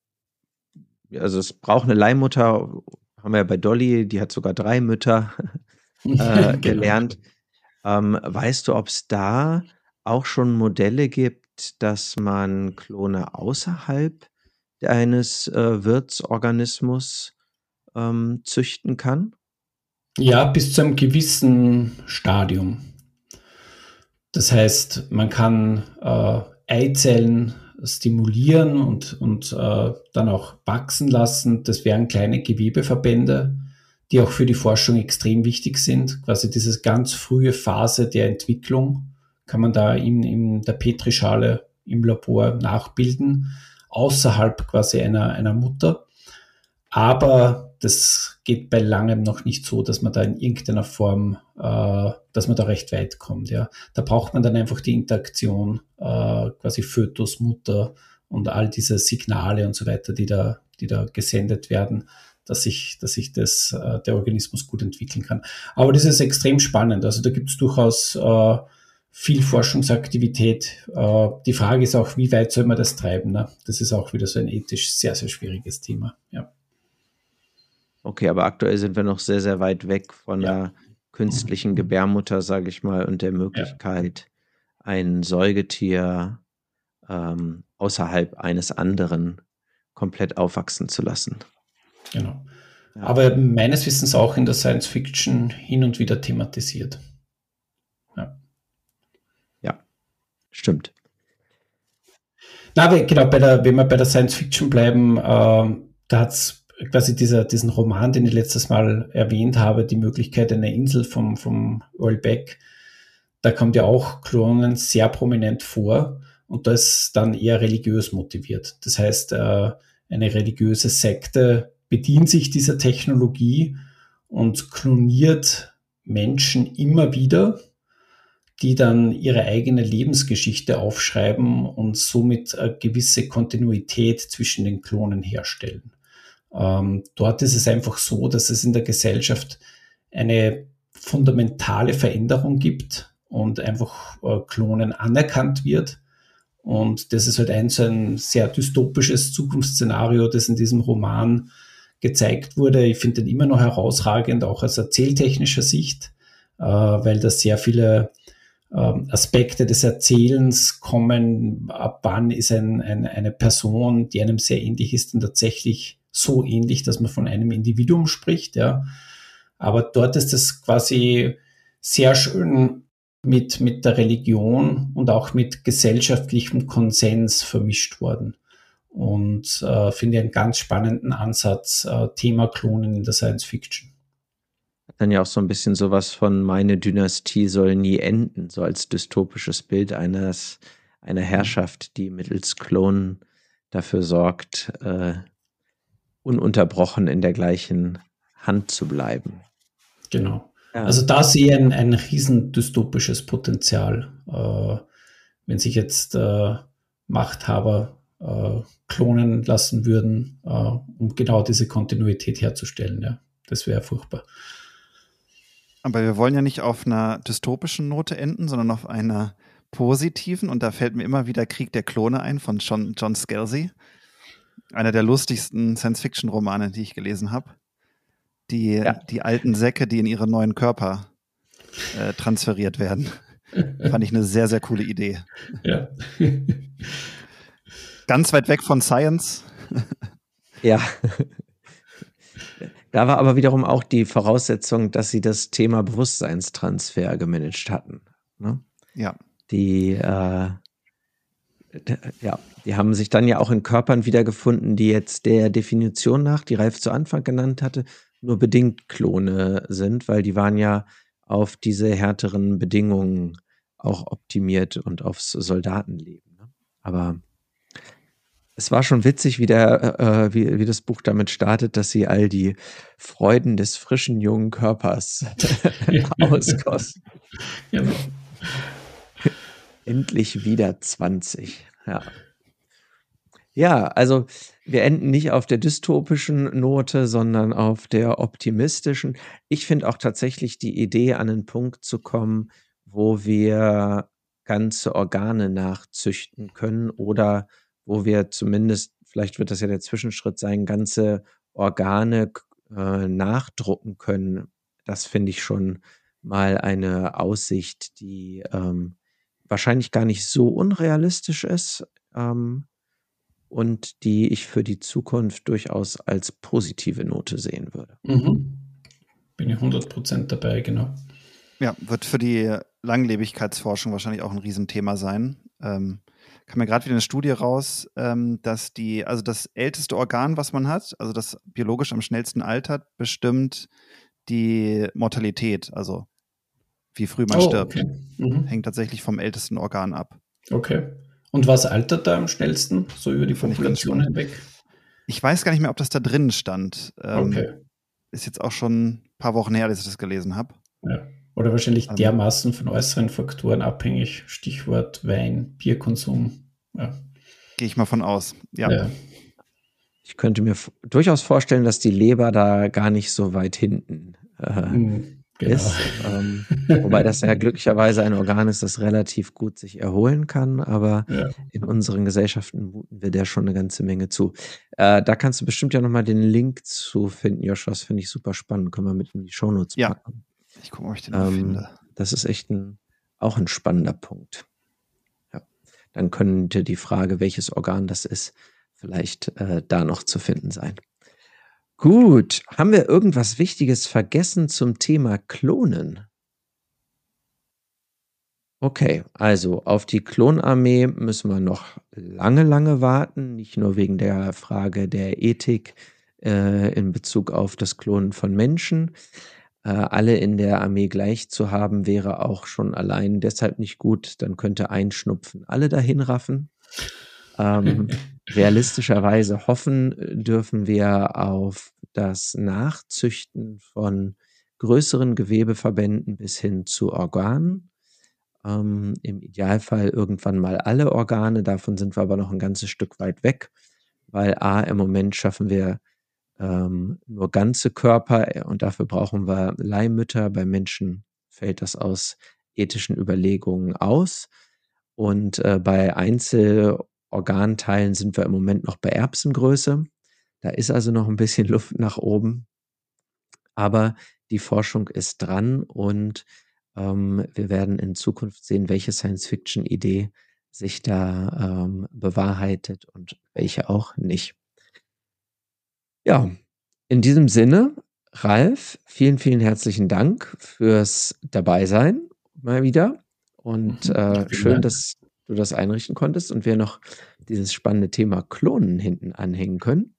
also es braucht eine Leihmutter, haben wir ja bei Dolly, die hat sogar drei Mütter äh, Genau. gelernt. Ähm, weißt du, ob es da auch schon Modelle gibt, dass man Klone außerhalb eines äh, Wirtsorganismus ähm, züchten kann? Ja, bis zu einem gewissen Stadium. Das heißt, man kann äh, Eizellen stimulieren und, und äh, dann auch wachsen lassen. Das wären kleine Gewebeverbände, die auch für die Forschung extrem wichtig sind. Quasi diese ganz frühe Phase der Entwicklung kann man da in, in der Petrischale im Labor nachbilden, außerhalb quasi einer, einer Mutter. Aber das geht bei langem noch nicht so, dass man da in irgendeiner Form, äh, dass man da recht weit kommt. Ja. Da braucht man dann einfach die Interaktion, äh, quasi Fötus, Mutter und all diese Signale und so weiter, die da, die da gesendet werden, dass sich, dass sich das, äh, der Organismus gut entwickeln kann. Aber das ist extrem spannend. Also da gibt es durchaus äh, viel Forschungsaktivität. Äh, die Frage ist auch, wie weit soll man das treiben? Ne? Das ist auch wieder so ein ethisch sehr, sehr schwieriges Thema. Ja. Okay, aber aktuell sind wir noch sehr, sehr weit weg von Ja. der künstlichen Gebärmutter, sage ich mal, und der Möglichkeit, ein Säugetier ähm, außerhalb eines anderen komplett aufwachsen zu lassen. Genau. Ja. Aber meines Wissens auch in der Science Fiction hin und wieder thematisiert. Ja. Ja, stimmt. Na, aber genau, bei der, wenn wir bei der Science Fiction bleiben, äh, da hat es quasi dieser, diesen Roman, den ich letztes Mal erwähnt habe, Die Möglichkeit einer Insel vom, vom Earl Beck, da kommt ja auch Klonen sehr prominent vor und da ist dann eher religiös motiviert. Das heißt, äh, eine religiöse Sekte bedient sich dieser Technologie und kloniert Menschen immer wieder, die dann ihre eigene Lebensgeschichte aufschreiben und somit eine gewisse Kontinuität zwischen den Klonen herstellen. Ähm, dort ist es einfach so, dass es in der Gesellschaft eine fundamentale Veränderung gibt und einfach äh, Klonen anerkannt wird. Und das ist halt ein so ein sehr dystopisches Zukunftsszenario, das in diesem Roman gezeigt wurde. Ich finde den immer noch herausragend, auch aus erzähltechnischer Sicht, äh, weil da sehr viele äh, Aspekte des Erzählens kommen. Ab wann ist ein, ein, eine Person, die einem sehr ähnlich ist, dann tatsächlich so ähnlich, dass man von einem Individuum spricht, ja. Aber dort ist es quasi sehr schön mit, mit der Religion und auch mit gesellschaftlichem Konsens vermischt worden. Und äh, finde ich einen ganz spannenden Ansatz, äh, Thema Klonen in der Science Fiction. Dann ja auch so ein bisschen sowas von Meine Dynastie soll nie enden, so als dystopisches Bild eines, einer Herrschaft, die mittels Klonen dafür sorgt, äh, ununterbrochen in der gleichen Hand zu bleiben. Genau. Ja. Also da sehe ich ein, ein riesen dystopisches Potenzial, äh, wenn sich jetzt äh, Machthaber äh, klonen lassen würden, äh, um genau diese Kontinuität herzustellen. Ja, das wäre furchtbar. Aber wir wollen ja nicht auf einer dystopischen Note enden, sondern auf einer positiven. Und da fällt mir immer wieder Krieg der Klone ein von John, John Scalzi. Einer der lustigsten Science-Fiction-Romane, die ich gelesen habe. Die, Ja. die alten Säcke, die in ihre neuen Körper äh, transferiert werden. Fand ich eine sehr, sehr coole Idee. Ja. Ganz weit weg von Science. Ja. Da war aber wiederum auch die Voraussetzung, dass sie das Thema Bewusstseinstransfer gemanagt hatten. Ne? Ja. Die, äh, d- ja, die haben sich dann ja auch in Körpern wiedergefunden, die jetzt der Definition nach, die Ralf zu Anfang genannt hatte, nur bedingt Klone sind, weil die waren ja auf diese härteren Bedingungen auch optimiert und aufs Soldatenleben. Ne? Aber es war schon witzig, wie, der, äh, wie, wie das Buch damit startet, dass sie all die Freuden des frischen jungen Körpers auskosten. Genau. Endlich wieder zwanzig. Ja. Ja, also wir enden nicht auf der dystopischen Note, sondern auf der optimistischen. Ich finde auch tatsächlich die Idee, an einen Punkt zu kommen, wo wir ganze Organe nachzüchten können oder wo wir zumindest, vielleicht wird das ja der Zwischenschritt sein, ganze Organe äh, nachdrucken können. Das finde ich schon mal eine Aussicht, die ähm, wahrscheinlich gar nicht so unrealistisch ist. Ähm, und die ich für die Zukunft durchaus als positive Note sehen würde. Mhm. Bin ich hundert Prozent dabei, genau. Ja, wird für die Langlebigkeitsforschung wahrscheinlich auch ein Riesenthema sein. Ähm, kam mir gerade wieder eine Studie raus, ähm, dass die, also das älteste Organ, was man hat, also das biologisch am schnellsten altert, bestimmt die Mortalität, also wie früh man Oh, stirbt. okay. Mhm. Hängt tatsächlich vom ältesten Organ ab. Okay. Und was altert da am schnellsten, so über die Fand ich ganz Population spannend. hinweg? Ich weiß gar nicht mehr, ob das da drinnen stand. Ähm, Okay. Ist jetzt auch schon ein paar Wochen her, dass ich das gelesen habe. Ja. Oder wahrscheinlich Ähm. dermaßen von äußeren Faktoren abhängig. Stichwort Wein, Bierkonsum. Ja. Gehe ich mal von aus. Ja. Ja. Ich könnte mir f- durchaus vorstellen, dass die Leber da gar nicht so weit hinten äh, Mhm, genau. ist. Ähm, wobei das ja glücklicherweise ein Organ ist, das relativ gut sich erholen kann, aber Ja. in unseren Gesellschaften muten wir der schon eine ganze Menge zu. Äh, da kannst du bestimmt ja nochmal den Link zu finden, Joshua. Das finde ich super spannend. Können wir mit in die Shownotes Ja. packen. Ich gucke, ob ich den noch Ähm, finde. das ist echt ein, auch ein spannender Punkt. Ja. Dann könnte die Frage, welches Organ das ist, vielleicht äh, da noch zu finden sein. Gut, haben wir irgendwas Wichtiges vergessen zum Thema Klonen? Okay, also auf die Klonarmee müssen wir noch lange, lange warten, nicht nur wegen der Frage der Ethik äh, in Bezug auf das Klonen von Menschen. Äh, alle in der Armee gleich zu haben, wäre auch schon allein deshalb nicht gut. Dann könnte ein Schnupfen alle dahin raffen. Ähm, realistischerweise hoffen dürfen wir auf das Nachzüchten von größeren Gewebeverbänden bis hin zu Organen. Ähm, im Idealfall irgendwann mal alle Organe. Davon sind wir aber noch ein ganzes Stück weit weg, weil A, im Moment schaffen wir ähm, nur ganze Körper und dafür brauchen wir Leihmütter. Bei Menschen fällt das aus ethischen Überlegungen aus. Und äh, bei Einzelorganteilen sind wir im Moment noch bei Erbsengröße. Da ist also noch ein bisschen Luft nach oben. Aber die Forschung ist dran und ähm, wir werden in Zukunft sehen, welche Science-Fiction-Idee sich da ähm, bewahrheitet und welche auch nicht. Ja, in diesem Sinne, Ralf, vielen, vielen herzlichen Dank fürs Dabeisein mal wieder. Und äh, Vielen schön, Dank. dass du das einrichten konntest und wir noch dieses spannende Thema Klonen hinten anhängen können.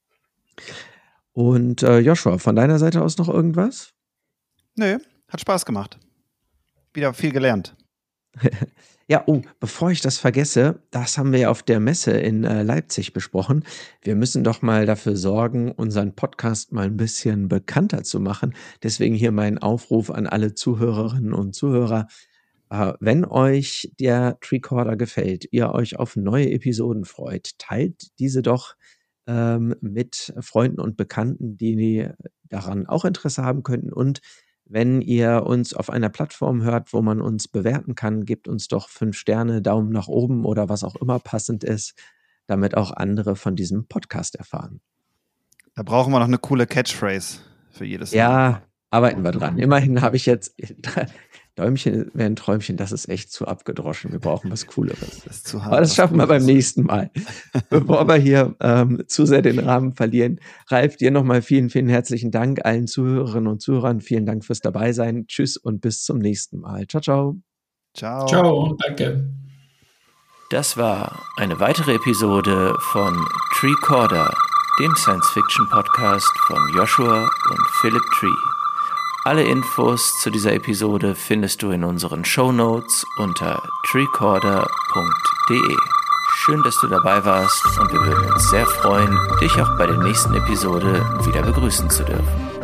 Und äh, Joshua, von deiner Seite aus noch irgendwas? Nö, hat Spaß gemacht. Wieder viel gelernt. Ja, oh, bevor ich das vergesse, das haben wir ja auf der Messe in äh, Leipzig besprochen. Wir müssen doch mal dafür sorgen, unseren Podcast mal ein bisschen bekannter zu machen. Deswegen hier mein Aufruf an alle Zuhörerinnen und Zuhörer. Äh, wenn euch der Treecorder gefällt, ihr euch auf neue Episoden freut, teilt diese doch ähm, mit Freunden und Bekannten, die daran auch Interesse haben könnten. Und wenn ihr uns auf einer Plattform hört, wo man uns bewerten kann, gebt uns doch fünf Sterne, Daumen nach oben oder was auch immer passend ist, damit auch andere von diesem Podcast erfahren. Da brauchen wir noch eine coole Catchphrase für jedes Mal. Ja, arbeiten wir dran. Immerhin habe ich jetzt Däumchen wäre ein Träumchen, das ist echt zu abgedroschen. Wir brauchen was Cooleres. Das ist zu hart. Aber das was schaffen wir beim Cooles. nächsten Mal. Bevor wir hier ähm, zu sehr den Rahmen verlieren, Ralf, dir nochmal vielen, vielen herzlichen Dank. Allen Zuhörerinnen und Zuhörern vielen Dank fürs Dabeisein. Tschüss und bis zum nächsten Mal. Ciao, ciao. Ciao. Ciao, danke. Das war eine weitere Episode von Treecorder, dem Science-Fiction-Podcast von Joshua und Philip Tree. Alle Infos zu dieser Episode findest du in unseren Shownotes unter treecorder punkt de. Schön, dass du dabei warst und wir würden uns sehr freuen, dich auch bei der nächsten Episode wieder begrüßen zu dürfen.